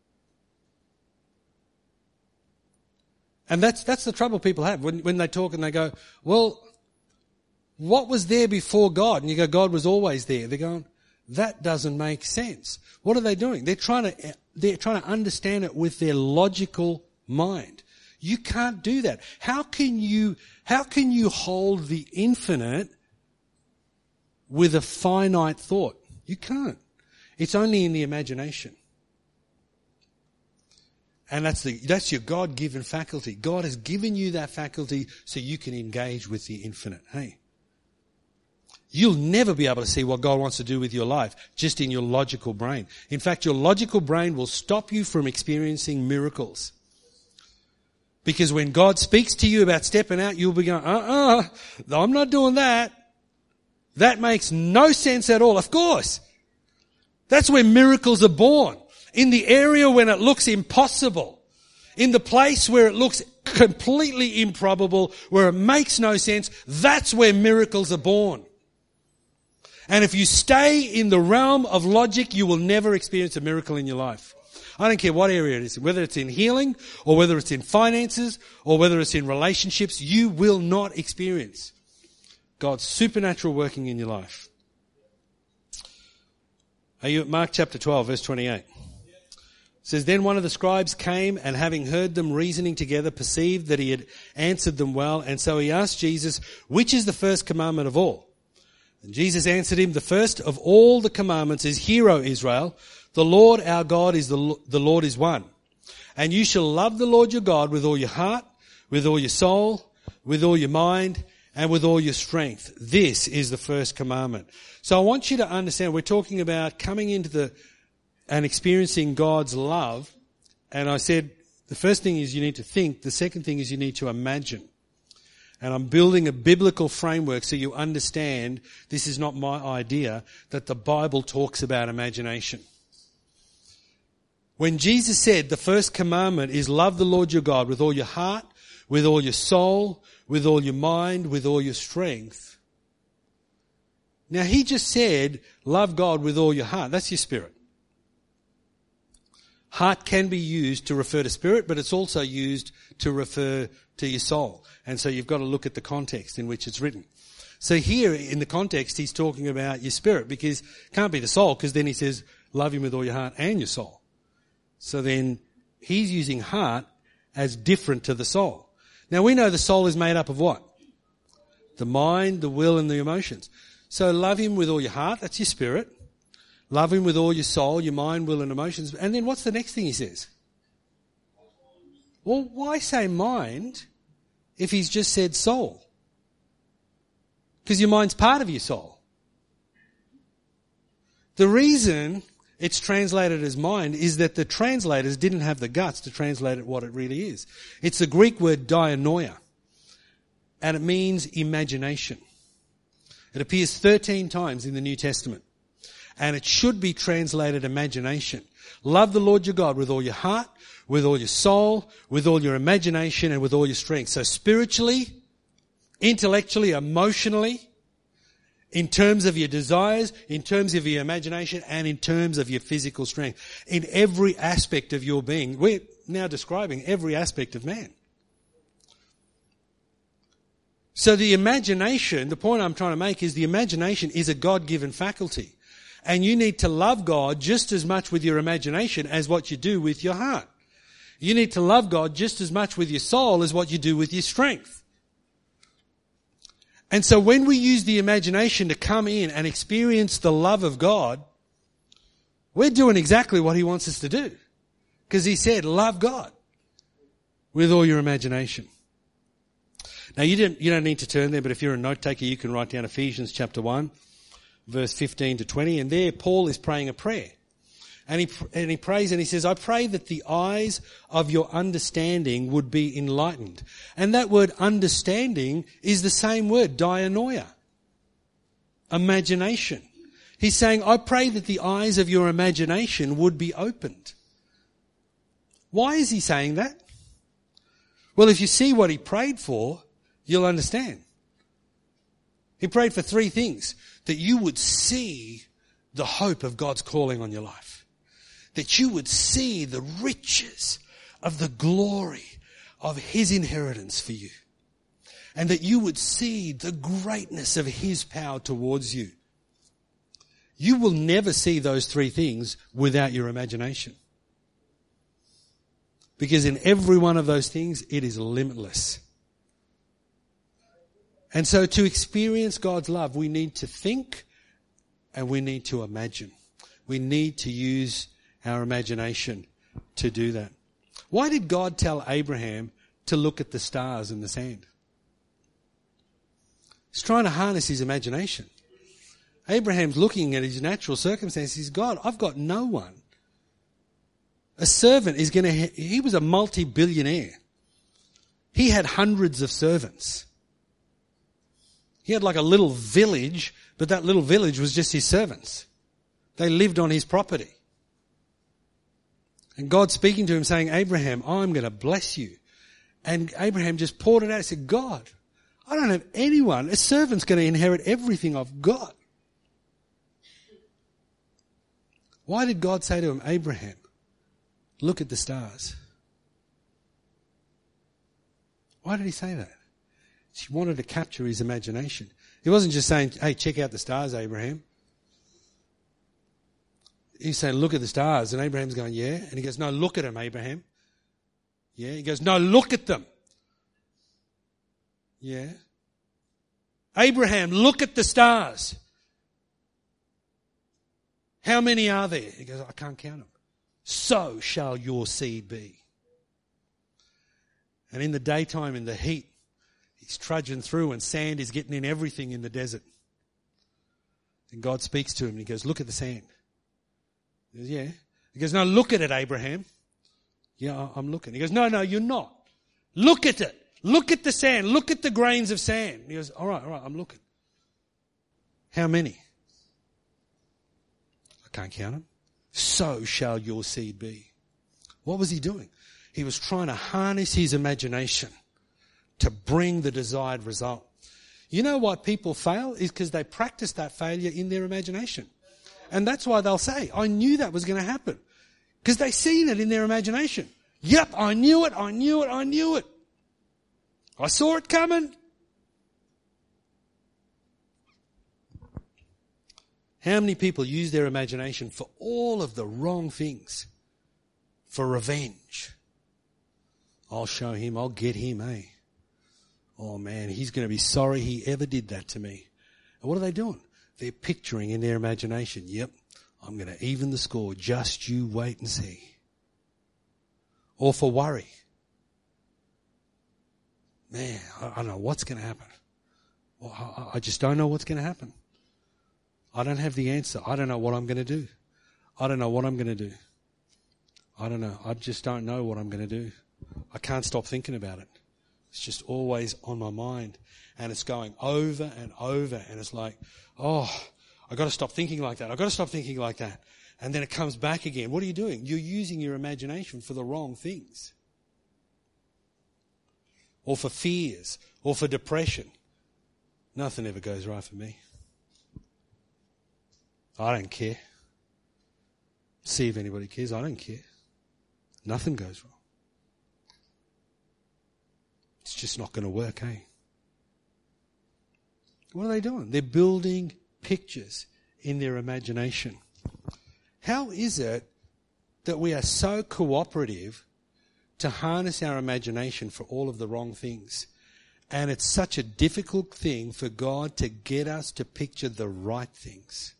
S2: And that's the trouble people have when they talk and they go, well, what was there before God? And you go, God was always there. They're going, that doesn't make sense. What are they doing? They're trying to understand it with their logical mind. You can't do that. How can you hold the infinite with a finite thought? You can't. It's only in the imagination. And that's your God-given faculty. God has given you that faculty so you can engage with the infinite. Hey, you'll never be able to see what God wants to do with your life just in your logical brain. In fact, your logical brain will stop you from experiencing miracles. Because when God speaks to you about stepping out, you'll be going, I'm not doing that. That makes no sense at all. Of course. That's where miracles are born. In the area when it looks impossible. In the place where it looks completely improbable, where it makes no sense, that's where miracles are born. And if you stay in the realm of logic, you will never experience a miracle in your life. I don't care what area it is, whether it's in healing or whether it's in finances or whether it's in relationships, you will not experience God's supernatural working in your life. Are you at Mark chapter 12, verse 28? It says, then one of the scribes came and having heard them reasoning together, perceived that he had answered them well. And so he asked Jesus, which is the first commandment of all? And Jesus answered him, the first of all the commandments is, hear, O Israel, the Lord our God is the Lord is one. And you shall love the Lord your God with all your heart, with all your soul, with all your mind, and with all your strength. This is the first commandment. So I want you to understand, we're talking about coming into and experiencing God's love. And I said The first thing is you need to think. The second thing is you need to imagine. And I'm building a biblical framework so you understand this is not my idea, that the Bible talks about imagination. When Jesus said the first commandment is love the Lord your God with all your heart, with all your soul, with all your mind, with all your strength. Now he just said love God with all your heart. That's your spirit. Heart can be used to refer to spirit, but it's also used to refer to your soul. And so you've got to look at the context in which it's written. So here in the context, he's talking about your spirit, because it can't be the soul, because then he says, love him with all your heart and your soul. So then he's using heart as different to the soul. Now we know the soul is made up of what? The mind, the will, and the emotions. So love him with all your heart, that's your spirit. Love him with all your soul, your mind, will, and emotions. And then what's the next thing he says? Well, why say mind if he's just said soul? Because your mind's part of your soul. The reason it's translated as mind is that the translators didn't have the guts to translate it what it really is. It's the Greek word dianoia, and it means imagination. It appears 13 times in the New Testament, and it should be translated imagination. Love the Lord your God with all your heart, with all your soul, with all your imagination, and with all your strength. So spiritually, intellectually, emotionally, in terms of your desires, in terms of your imagination, and in terms of your physical strength. In every aspect of your being. We're now describing every aspect of man. So the imagination, the point I'm trying to make is the imagination is a God-given faculty. And you need to love God just as much with your imagination as what you do with your heart. You need to love God just as much with your soul as what you do with your strength. And so when we use the imagination to come in and experience the love of God, we're doing exactly what he wants us to do. Because he said, love God with all your imagination. Now you don't need to turn there, but if you're a note taker, you can write down Ephesians chapter 1, verse 15 to 20. And there Paul is praying a prayer. And he prays and he says, I pray that the eyes of your understanding would be enlightened. And that word understanding is the same word, dianoia, imagination. He's saying, I pray that the eyes of your imagination would be opened. Why is he saying that? Well, if you see what he prayed for, you'll understand. He prayed for three things: that you would see the hope of God's calling on your life, that you would see the riches of the glory of his inheritance for you, and that you would see the greatness of his power towards you. You will never see those three things without your imagination. Because in every one of those things, it is limitless. And so to experience God's love, we need to think and we need to imagine. We need to use our imagination to do that. Why did God tell Abraham to look at the stars and the sand? He's trying to harness his imagination. Abraham's looking at his natural circumstances. God, I've got no one. A servant is going to... He was a multi-billionaire. He had hundreds of servants. He had like a little village, but that little village was just his servants. They lived on his property. And God speaking to him saying, Abraham, I'm going to bless you. And Abraham just poured it out and said, God, I don't have anyone. A servant's going to inherit everything I've got. Why did God say to him, Abraham, look at the stars? Why did he say that? He wanted to capture his imagination. He wasn't just saying, hey, check out the stars, Abraham. He's saying, look at the stars. And Abraham's going, yeah. And he goes, no, look at them, Abraham. Yeah. He goes, no, look at them. Yeah. Abraham, look at the stars. How many are there? He goes, I can't count them. So shall your seed be. And in the daytime, in the heat, he's trudging through and sand is getting in everything in the desert. And God speaks to him and he goes, look at the sand. He goes, yeah. He goes, no, look at it, Abraham. Yeah, I'm looking. He goes, no, you're not. Look at it. Look at the sand. Look at the grains of sand. He goes, all right, I'm looking. How many? I can't count them. So shall your seed be. What was he doing? He was trying to harness his imagination to bring the desired result. You know why people fail? Is because they practice that failure in their imagination. And that's why they'll say, I knew that was going to happen. Because they've seen it in their imagination. Yep, I knew it. I saw it coming. How many people use their imagination for all of the wrong things? For revenge. I'll show him, I'll get him, eh? Oh man, he's going to be sorry he ever did that to me. And what are they doing? They're picturing in their imagination, yep, I'm going to even the score, just you wait and see. Or for worry. Man, I don't know what's going to happen. Well, I just don't know what's going to happen. I don't have the answer. I don't know what I'm going to do. I don't know what I'm going to do. I don't know. I just don't know what I'm going to do. I can't stop thinking about it. It's just always on my mind. And it's going over and over. And it's like, oh, I've got to stop thinking like that. I've got to stop thinking like that. And then it comes back again. What are you doing? You're using your imagination for the wrong things. Or for fears. Or for depression. Nothing ever goes right for me. I don't care. See if anybody cares. I don't care. Nothing goes wrong. It's just not going to work, eh? What are they doing? They're building pictures in their imagination. How is it that we are so cooperative to harness our imagination for all of the wrong things? And it's such a difficult thing for God to get us to picture the right things.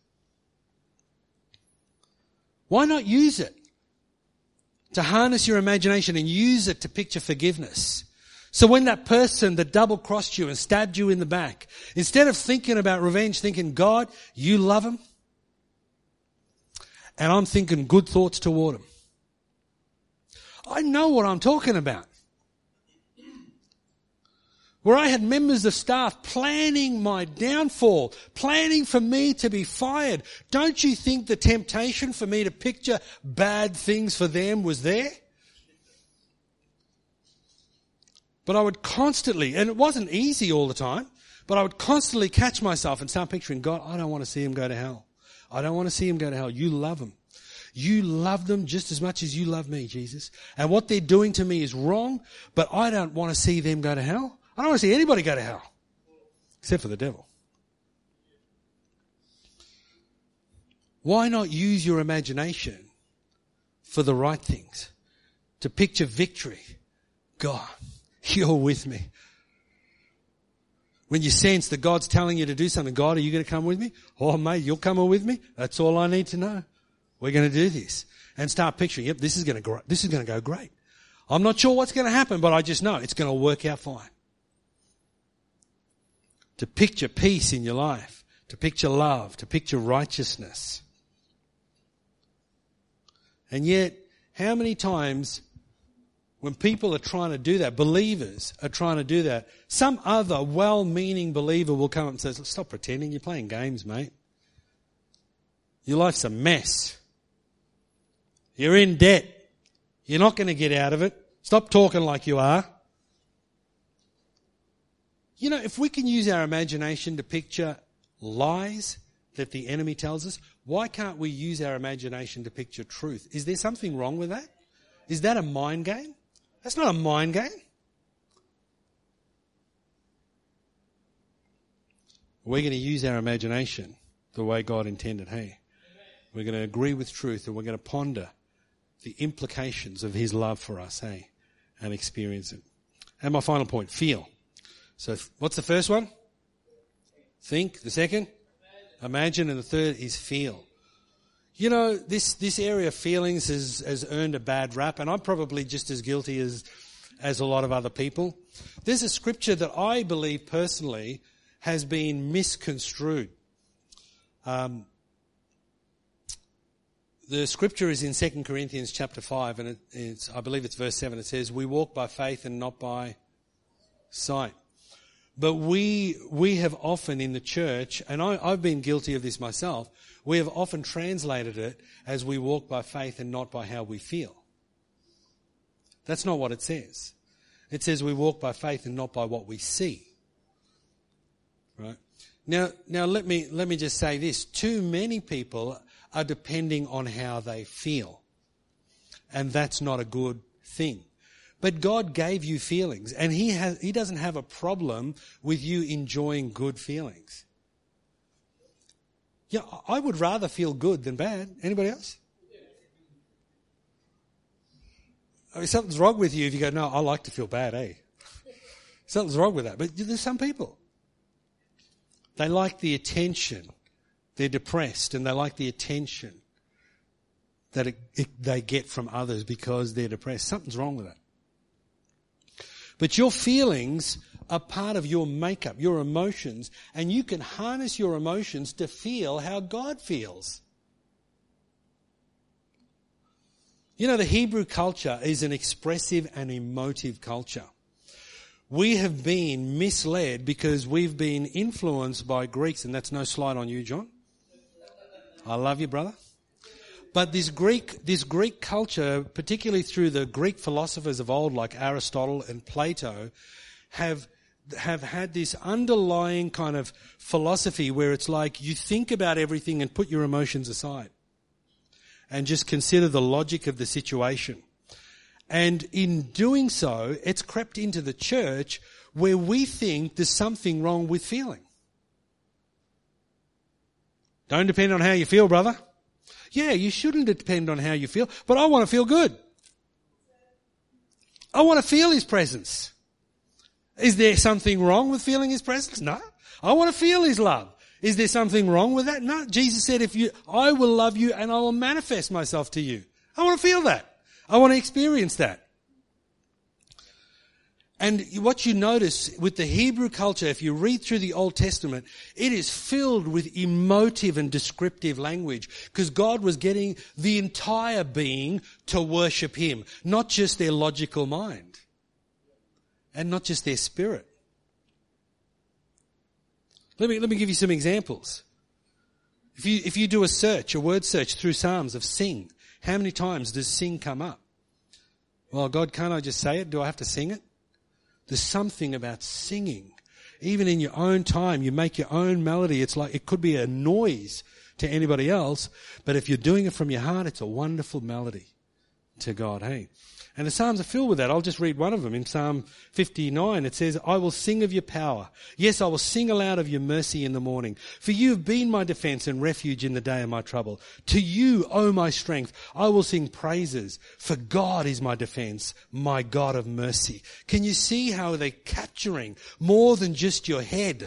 S2: Why not use it to harness your imagination and use it to picture forgiveness? So when that person that double-crossed you and stabbed you in the back, instead of thinking about revenge, thinking, God, you love him, and I'm thinking good thoughts toward him. I know what I'm talking about. Where I had members of staff planning my downfall, planning for me to be fired. Don't you think the temptation for me to picture bad things for them was there? But I would constantly, and it wasn't easy all the time, but I would constantly catch myself and start picturing, God, I don't want to see him go to hell. I don't want to see him go to hell. You love him. You love them just as much as you love me, Jesus. And what they're doing to me is wrong, but I don't want to see them go to hell. I don't want to see anybody go to hell, except for the devil. Why not use your imagination for the right things? To picture victory. God, you're with me. When you sense that God's telling you to do something, God, are you going to come with me? Oh, mate, you're coming with me? That's all I need to know. We're going to do this. And start picturing, yep, this is going to go great. I'm not sure what's going to happen, but I just know it's going to work out fine. To picture peace in your life, to picture love, to picture righteousness. And yet, how many times when people are trying to do that, believers are trying to do that, some other well-meaning believer will come up and say, stop pretending, you're playing games, mate. Your life's a mess. You're in debt. You're not going to get out of it. Stop talking like you are. You know, if we can use our imagination to picture lies that the enemy tells us, why can't we use our imagination to picture truth? Is there something wrong with that? Is that a mind game? That's not a mind game. We're going to use our imagination the way God intended, hey? We're going to agree with truth and we're going to ponder the implications of his love for us, hey? And experience it. And my final point, feel. So what's the first one? Think. The second? Imagine. And the third is feel. You know, this area of feelings has earned a bad rap, and I'm probably just as guilty as a lot of other people. There's a scripture that I believe personally has been misconstrued. The scripture is in 2 Corinthians chapter 5, and I believe it's verse 7. It says, we walk by faith and not by sight. But we have often in the church, and I've been guilty of this myself, we have often translated it as we walk by faith and not by how we feel. That's not what it says. It says we walk by faith and not by what we see. Right? Now let me just say this. Too many people are depending on how they feel. And that's not a good thing. But God gave you feelings, and He doesn't have a problem with you enjoying good feelings. Yeah, I would rather feel good than bad. Anybody else? I mean, something's wrong with you if you go, no, I like to feel bad, eh? Something's wrong with that. But there's some people. They like the attention. They're depressed and they like the attention that they get from others because they're depressed. Something's wrong with that. But your feelings are part of your makeup, your emotions, and you can harness your emotions to feel how God feels. You know, the Hebrew culture is an expressive and emotive culture. We have been misled because we've been influenced by Greeks, and that's no slight on you, John. I love you, brother. But this Greek culture, particularly through the Greek philosophers of old like Aristotle and Plato, have had this underlying kind of philosophy where it's like you think about everything and put your emotions aside and just consider the logic of the situation. And in doing so, it's crept into the church where we think there's something wrong with feeling. Don't depend on how you feel, brother. Yeah, you shouldn't depend on how you feel, but I want to feel good. I want to feel His presence. Is there something wrong with feeling His presence? No. I want to feel His love. Is there something wrong with that? No. Jesus said, I will love you and I will manifest myself to you. I want to feel that. I want to experience that. And what you notice with the Hebrew culture, if you read through the Old Testament, it is filled with emotive and descriptive language because God was getting the entire being to worship Him, not just their logical mind and not just their spirit. Let me give you some examples. If you do a word search through Psalms of sing, how many times does sing come up? Well, God, can't I just say it? Do I have to sing it? There's something about singing. Even in your own time, you make your own melody. It's like, it could be a noise to anybody else, but if you're doing it from your heart, it's a wonderful melody to God, hey? And the Psalms are filled with that. I'll just read one of them. In Psalm 59, it says, I will sing of your power. Yes, I will sing aloud of your mercy in the morning. For you have been my defense and refuge in the day of my trouble. To you, O my strength, I will sing praises. For God is my defense, my God of mercy. Can you see how they're capturing more than just your head?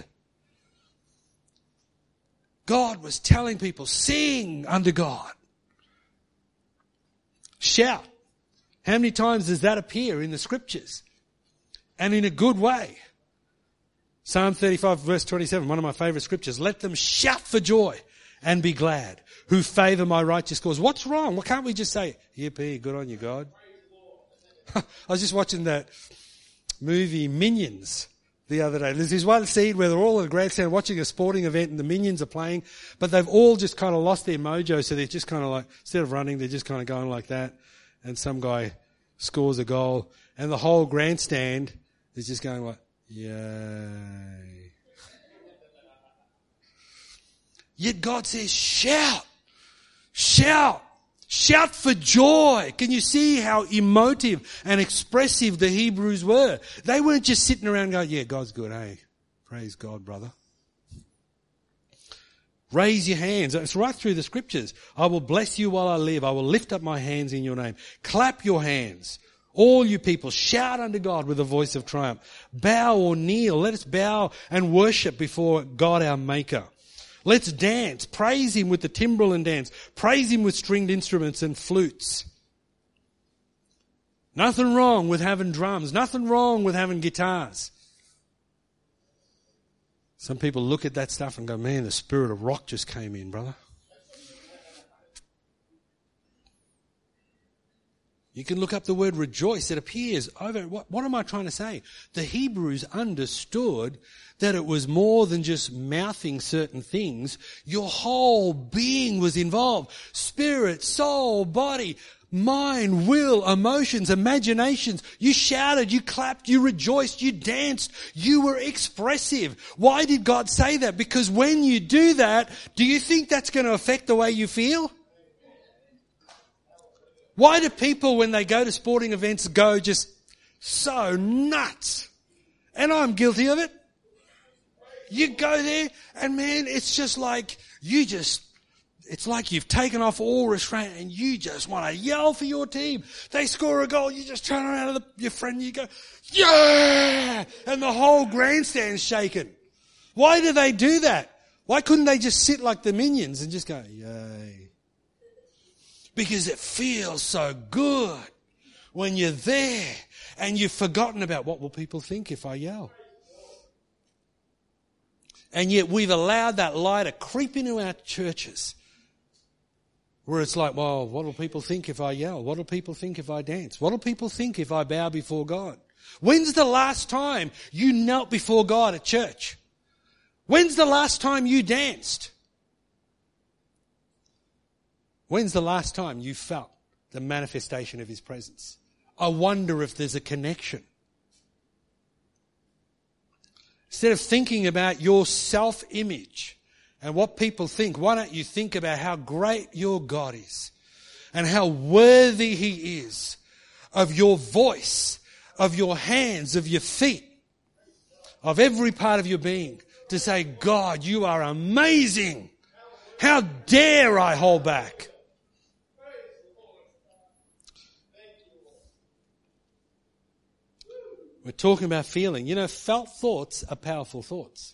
S2: God was telling people, sing unto God. Shout. How many times does that appear in the scriptures? And in a good way. Psalm 35 verse 27, one of my favourite scriptures. Let them shout for joy and be glad who favour my righteous cause. What's wrong? Why can't we just say, yippee, good on you, God? I was just watching that movie Minions the other day. There's this one scene where they're all in the grandstand watching a sporting event and the Minions are playing, but they've all just kind of lost their mojo, so they're just kind of like, instead of running, they're just kind of going like that. And some guy scores a goal, and the whole grandstand is just going like, yay. Yet God says, shout, shout, shout for joy. Can you see how emotive and expressive the Hebrews were? They weren't just sitting around going, yeah, God's good, hey, praise God, brother. Raise your hands. It's right through the scriptures. I will bless you while I live. I will lift up my hands in your name. Clap your hands. All you people, shout unto God with a voice of triumph. Bow or kneel. Let us bow and worship before God our Maker. Let's dance. Praise Him with the timbrel and dance. Praise Him with stringed instruments and flutes. Nothing wrong with having drums. Nothing wrong with having guitars. Some people look at that stuff and go, man, the spirit of rock just came in, brother. You can look up the word rejoice. It appears over. What am I trying to say? The Hebrews understood that it was more than just mouthing certain things. Your whole being was involved. Spirit, soul, body, mind, will, emotions, imaginations. You shouted, you clapped, you rejoiced, you danced, you were expressive. Why did God say that? Because when you do that, do you think that's going to affect the way you feel? Why do people, when they go to sporting events, go just so nuts? And I'm guilty of it. You go there and man, it's just like it's like you've taken off all restraint and you just want to yell for your team. They score a goal, you just turn around to your friend and you go, yeah! And the whole grandstand's shaking. Why do they do that? Why couldn't they just sit like the minions and just go, yay? Because it feels so good when you're there and you've forgotten about what will people think if I yell. And yet we've allowed that lie to creep into our churches where it's like, well, what will people think if I yell? What will people think if I dance? What will people think if I bow before God? When's the last time you knelt before God at church? When's the last time you danced? When's the last time you felt the manifestation of His presence? I wonder if there's a connection. Instead of thinking about your self-image and what people think, why don't you think about how great your God is and how worthy He is of your voice, of your hands, of your feet, of every part of your being, to say, God, you are amazing. How dare I hold back? We're talking about feeling. You know, felt thoughts are powerful thoughts.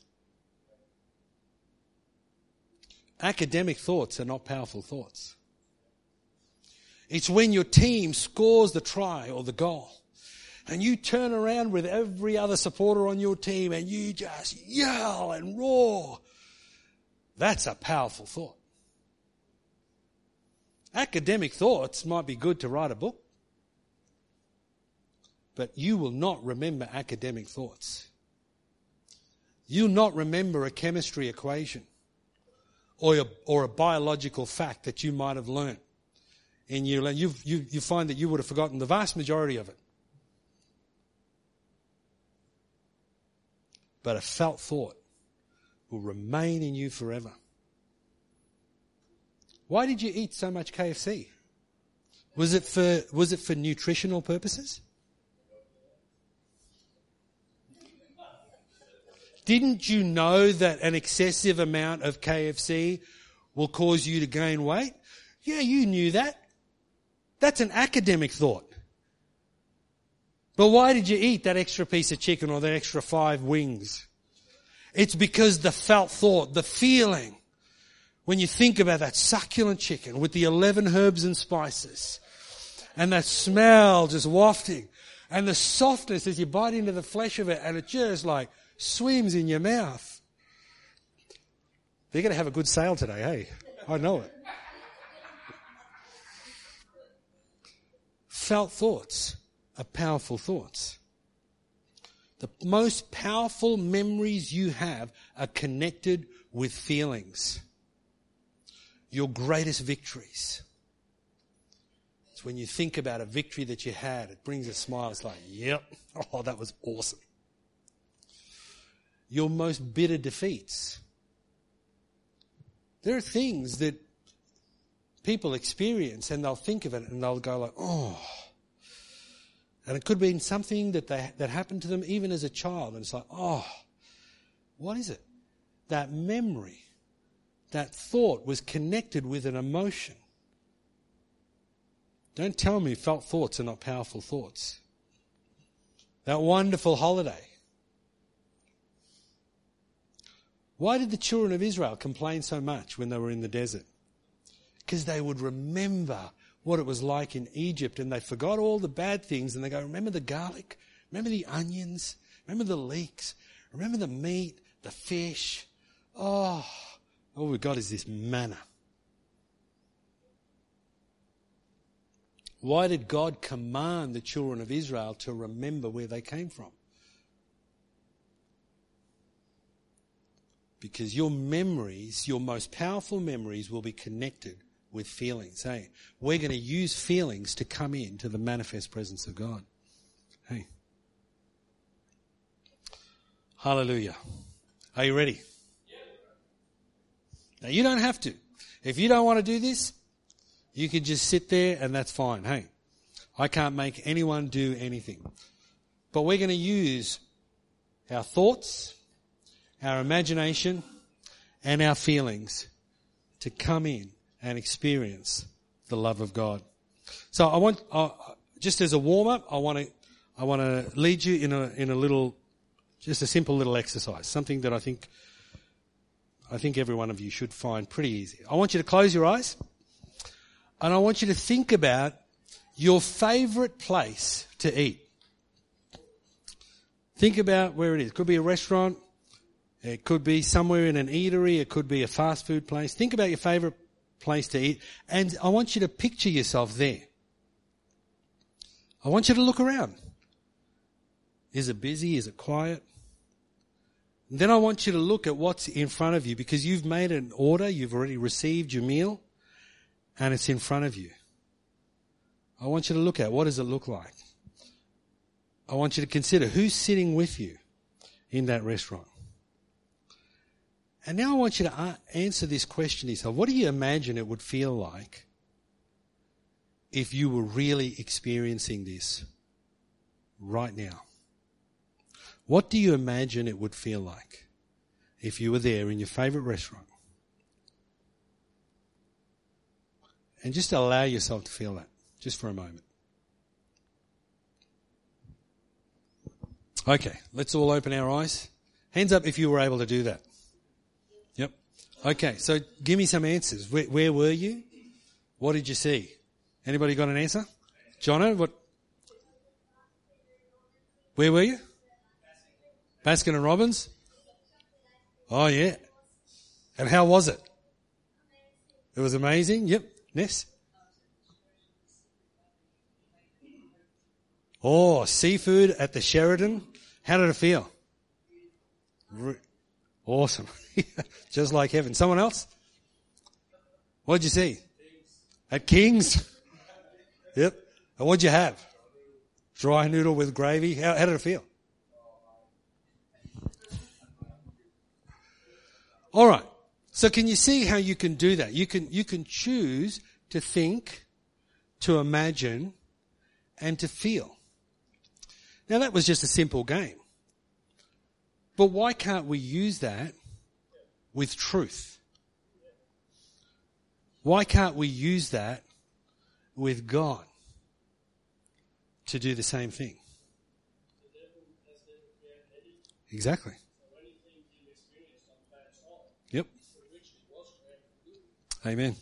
S2: Academic thoughts are not powerful thoughts. It's when your team scores the try or the goal and you turn around with every other supporter on your team and you just yell and roar. That's a powerful thought. Academic thoughts might be good to write a book, but you will not remember academic thoughts. You'll not remember a chemistry equation or a biological fact that you might have learnt in year 11. You find that you would have forgotten the vast majority of it. But a felt thought will remain in you forever. Why did you eat so much KFC? Was it for nutritional purposes? Didn't you know that an excessive amount of KFC will cause you to gain weight? Yeah, you knew that. That's an academic thought. But why did you eat that extra piece of chicken or that extra 5 wings? It's because the felt thought, the feeling, when you think about that succulent chicken with the 11 herbs and spices and that smell just wafting and the softness as you bite into the flesh of it and it just like swims in your mouth. They're going to have a good sale today, hey? I know it. Felt thoughts are powerful thoughts. The most powerful memories you have are connected with feelings. Your greatest victories. It's when you think about a victory that you had, it brings a smile. It's like, yep, oh, that was awesome. Your most bitter defeats. There are things that people experience and they'll think of it and they'll go like, oh. And it could be something that happened to them even as a child. And it's like, oh, what is it? That memory, that thought was connected with an emotion. Don't tell me felt thoughts are not powerful thoughts. That wonderful holiday. Why did the children of Israel complain so much when they were in the desert? Because they would remember what it was like in Egypt and they forgot all the bad things and they go, remember the garlic? Remember the onions? Remember the leeks? Remember the meat, the fish? Oh, all we've got is this manna. Why did God command the children of Israel to remember where they came from? Because your memories, your most powerful memories, will be connected with feelings. Hey, we're going to use feelings to come into the manifest presence of God. Hey. Hallelujah. Are you ready? Now, you don't have to. If you don't want to do this, you can just sit there and that's fine. Hey, I can't make anyone do anything. But we're going to use our thoughts, our imagination, and our feelings to come in and experience the love of God. So I want, just as a warm-up, I want to lead you in a little, just a simple little exercise, something that I think every one of you should find pretty easy. I want you to close your eyes, and I want you to think about your favourite place to eat. Think about where it is. It could be a restaurant. It could be somewhere in an eatery. It could be a fast food place. Think about your favourite place to eat, and I want you to picture yourself there. I want you to look around. Is it busy? Is it quiet? And then I want you to look at what's in front of you, because you've made an order, you've already received your meal, and it's in front of you. I want you to look at what does it look like. I want you to consider who's sitting with you in that restaurant. And now I want you to answer this question to yourself. What do you imagine it would feel like if you were really experiencing this right now? What do you imagine it would feel like if you were there in your favourite restaurant? And just allow yourself to feel that, just for a moment. Okay, let's all open our eyes. Hands up if you were able to do that. Yep. Okay, so give me some answers. Where were you? What did you see? Anybody got an answer? Jono, what? Where were you? Baskin and Robbins? Oh, yeah. And how was it? It was amazing. Yep. Ness? Oh, seafood at the Sheraton. How did it feel? Awesome. Just like heaven. Someone else? What did you see? At King's? Yep. And what did you have? Dry noodle with gravy. How did it feel? All right. So can you see how you can do that? You can choose to think, to imagine, and to feel. Now that was just a simple game. But why can't we use that with truth? Why can't we use that with God to do the same thing? Exactly. Yep. Amen.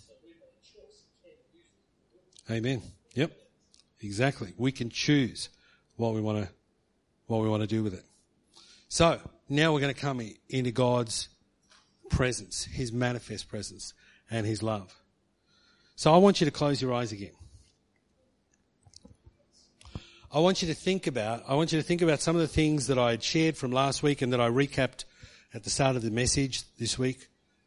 S2: Amen. Yep. Exactly. We can choose what we want to do with it. So now we're going to come into God's presence, His manifest presence, and His love. So I want you to close your eyes again. I want you to think about some of the things that I had shared from last week and that I recapped at the start of the message this week.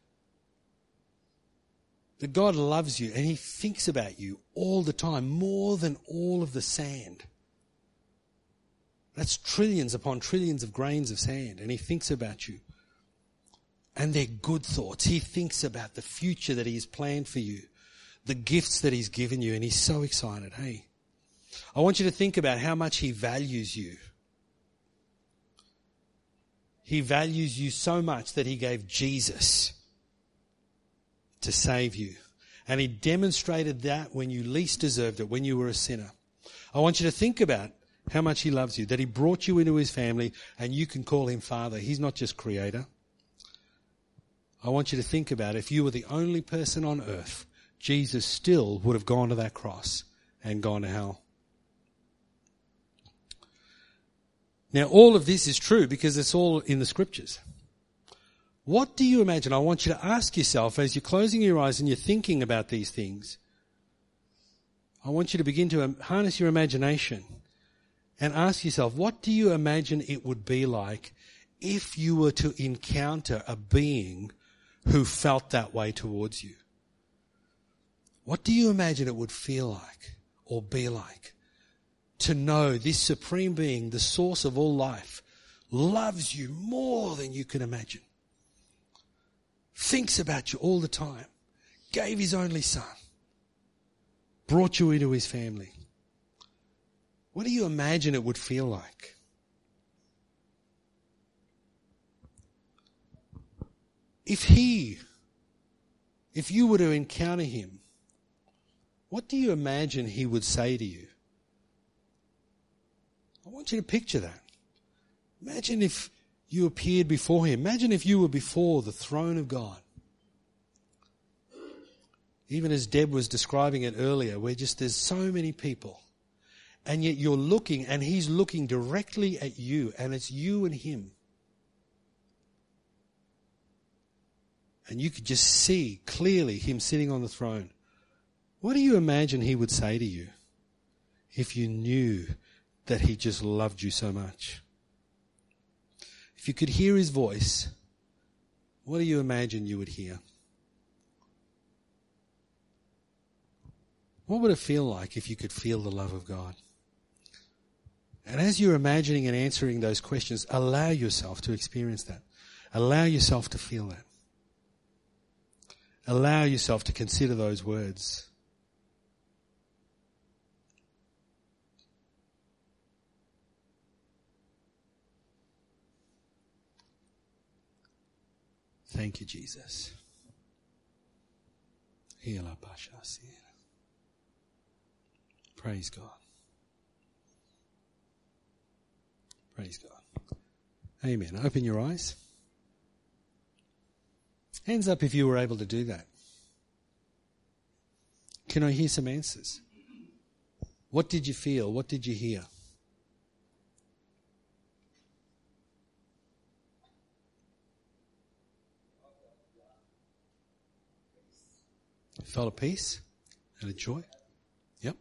S2: That God loves you and He thinks about you all the time, more than all of the sand. That's trillions upon trillions of grains of sand, and He thinks about you. And they're good thoughts. He thinks about the future that He's planned for you, the gifts that He's given you, and He's so excited. Hey, I want you to think about how much He values you. He values you so much that He gave Jesus to save you. And He demonstrated that when you least deserved it, when you were a sinner. I want you to think about how much He loves you, that He brought you into His family and you can call Him Father. He's not just Creator. I want you to think about if you were the only person on earth, Jesus still would have gone to that cross and gone to hell. Now, all of this is true because it's all in the Scriptures. What do you imagine? I want you to ask yourself as you're closing your eyes and you're thinking about these things. I want you to begin to harness your imagination and ask yourself, what do you imagine it would be like if you were to encounter a being who felt that way towards you? What do you imagine it would feel like or be like to know this supreme being, the source of all life, loves you more than you can imagine, thinks about you all the time, gave his only son, brought you into his family? What do you imagine it would feel like? If you were to encounter him, what do you imagine he would say to you? I want you to picture that. Imagine if you appeared before him. Imagine if you were before the throne of God. Even as Deb was describing it earlier, where just there's so many people, and yet you're looking and he's looking directly at you, and it's you and him. And you could just see clearly him sitting on the throne. What do you imagine he would say to you if you knew that he just loved you so much? If you could hear his voice, what do you imagine you would hear? What would it feel like if you could feel the love of God? And as you're imagining and answering those questions, allow yourself to experience that. Allow yourself to feel that. Allow yourself to consider those words. Thank you, Jesus. Praise God. Praise God. Amen. Open your eyes. Hands up if you were able to do that. Can I hear some answers? What did you feel? What did you hear? You felt a peace and a joy? Yep.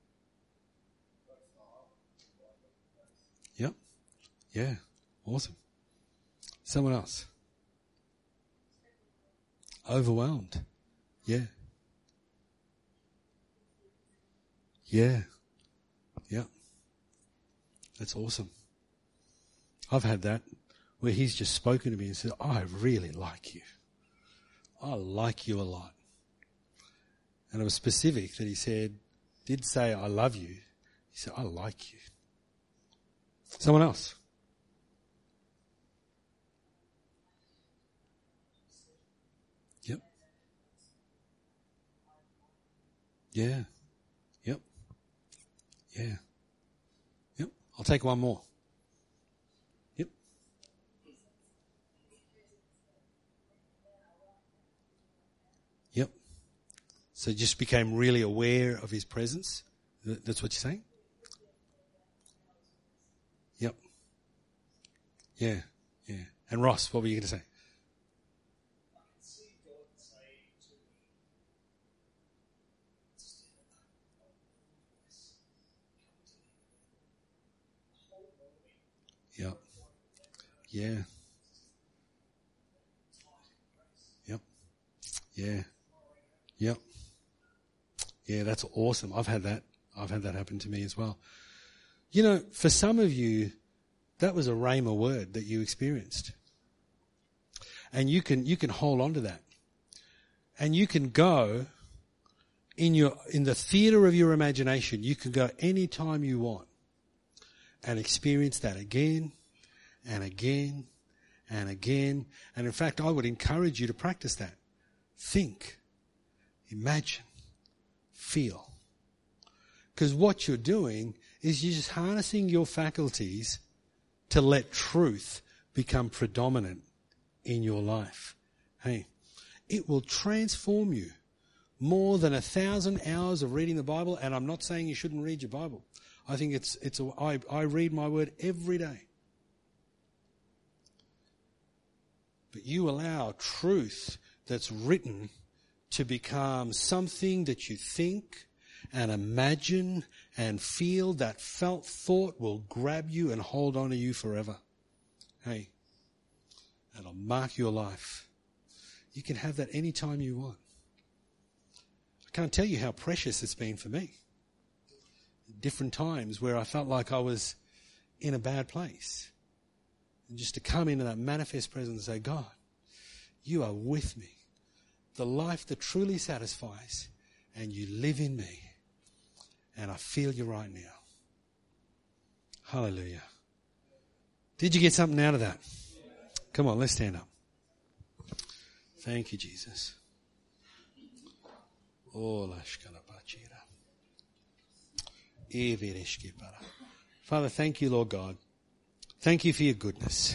S2: Yep. Yeah. Awesome. Someone else? Overwhelmed. Yeah. Yeah. Yeah. That's awesome. I've had that where he's just spoken to me and said, I really like you. I like you a lot. And it was specific that he said, did say, I love you. He said, I like you. Someone else? Yep. Yeah. Yep. Yeah. Yep. I'll take one more. Yep. Yep. So just became really aware of his presence. That's what you're saying? Yep. Yeah. Yeah. And Ross, what were you going to say? Yep. Yeah. Yep. Yeah. Yep. Yeah, that's awesome. I've had that happen to me as well. You know, for some of you, that was a rhema word that you experienced. And you can hold on to that. And you can go in the theater of your imagination, you can go any time you want and experience that again and again and again. And in fact, I would encourage you to practice that. Think, imagine, feel. Because what you're doing is you're just harnessing your faculties to let truth become predominant in your life. Hey, it will transform you more than 1,000 hours of reading the Bible. And I'm not saying you shouldn't read your Bible. I think I read my word every day. But you allow truth that's written to become something that you think and imagine and feel that felt thought will grab you and hold on to you forever. Hey, that'll mark your life. You can have that any time you want. I can't tell you how precious it's been for me. Different times where I felt like I was in a bad place. And just to come into that manifest presence and say, God, you are with me. The life that truly satisfies, and you live in me. And I feel you right now. Hallelujah. Did you get something out of that? Come on, let's stand up. Thank you, Jesus. Father, thank you, Lord God. Thank you for your goodness.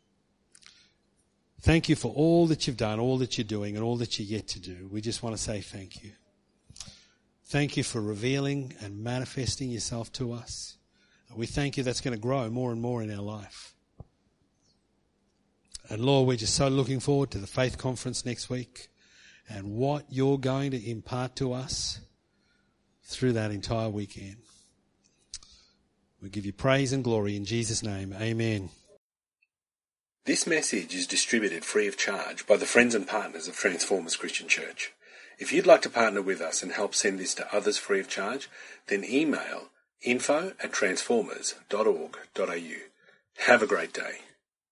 S2: Thank you for all that you've done, all that you're doing, and all that you're yet to do. We just want to say thank you. Thank you for revealing and manifesting yourself to us. We thank you that's going to grow more and more in our life. And Lord, we're just so looking forward to the Faith Conference next week and what you're going to impart to us through that entire weekend. We give you praise and glory in Jesus' name. Amen.
S1: This message is distributed free of charge by the friends and partners of Transformers Christian Church. If you'd like to partner with us and help send this to others free of charge, then email info@transformers.org.au. Have a great day.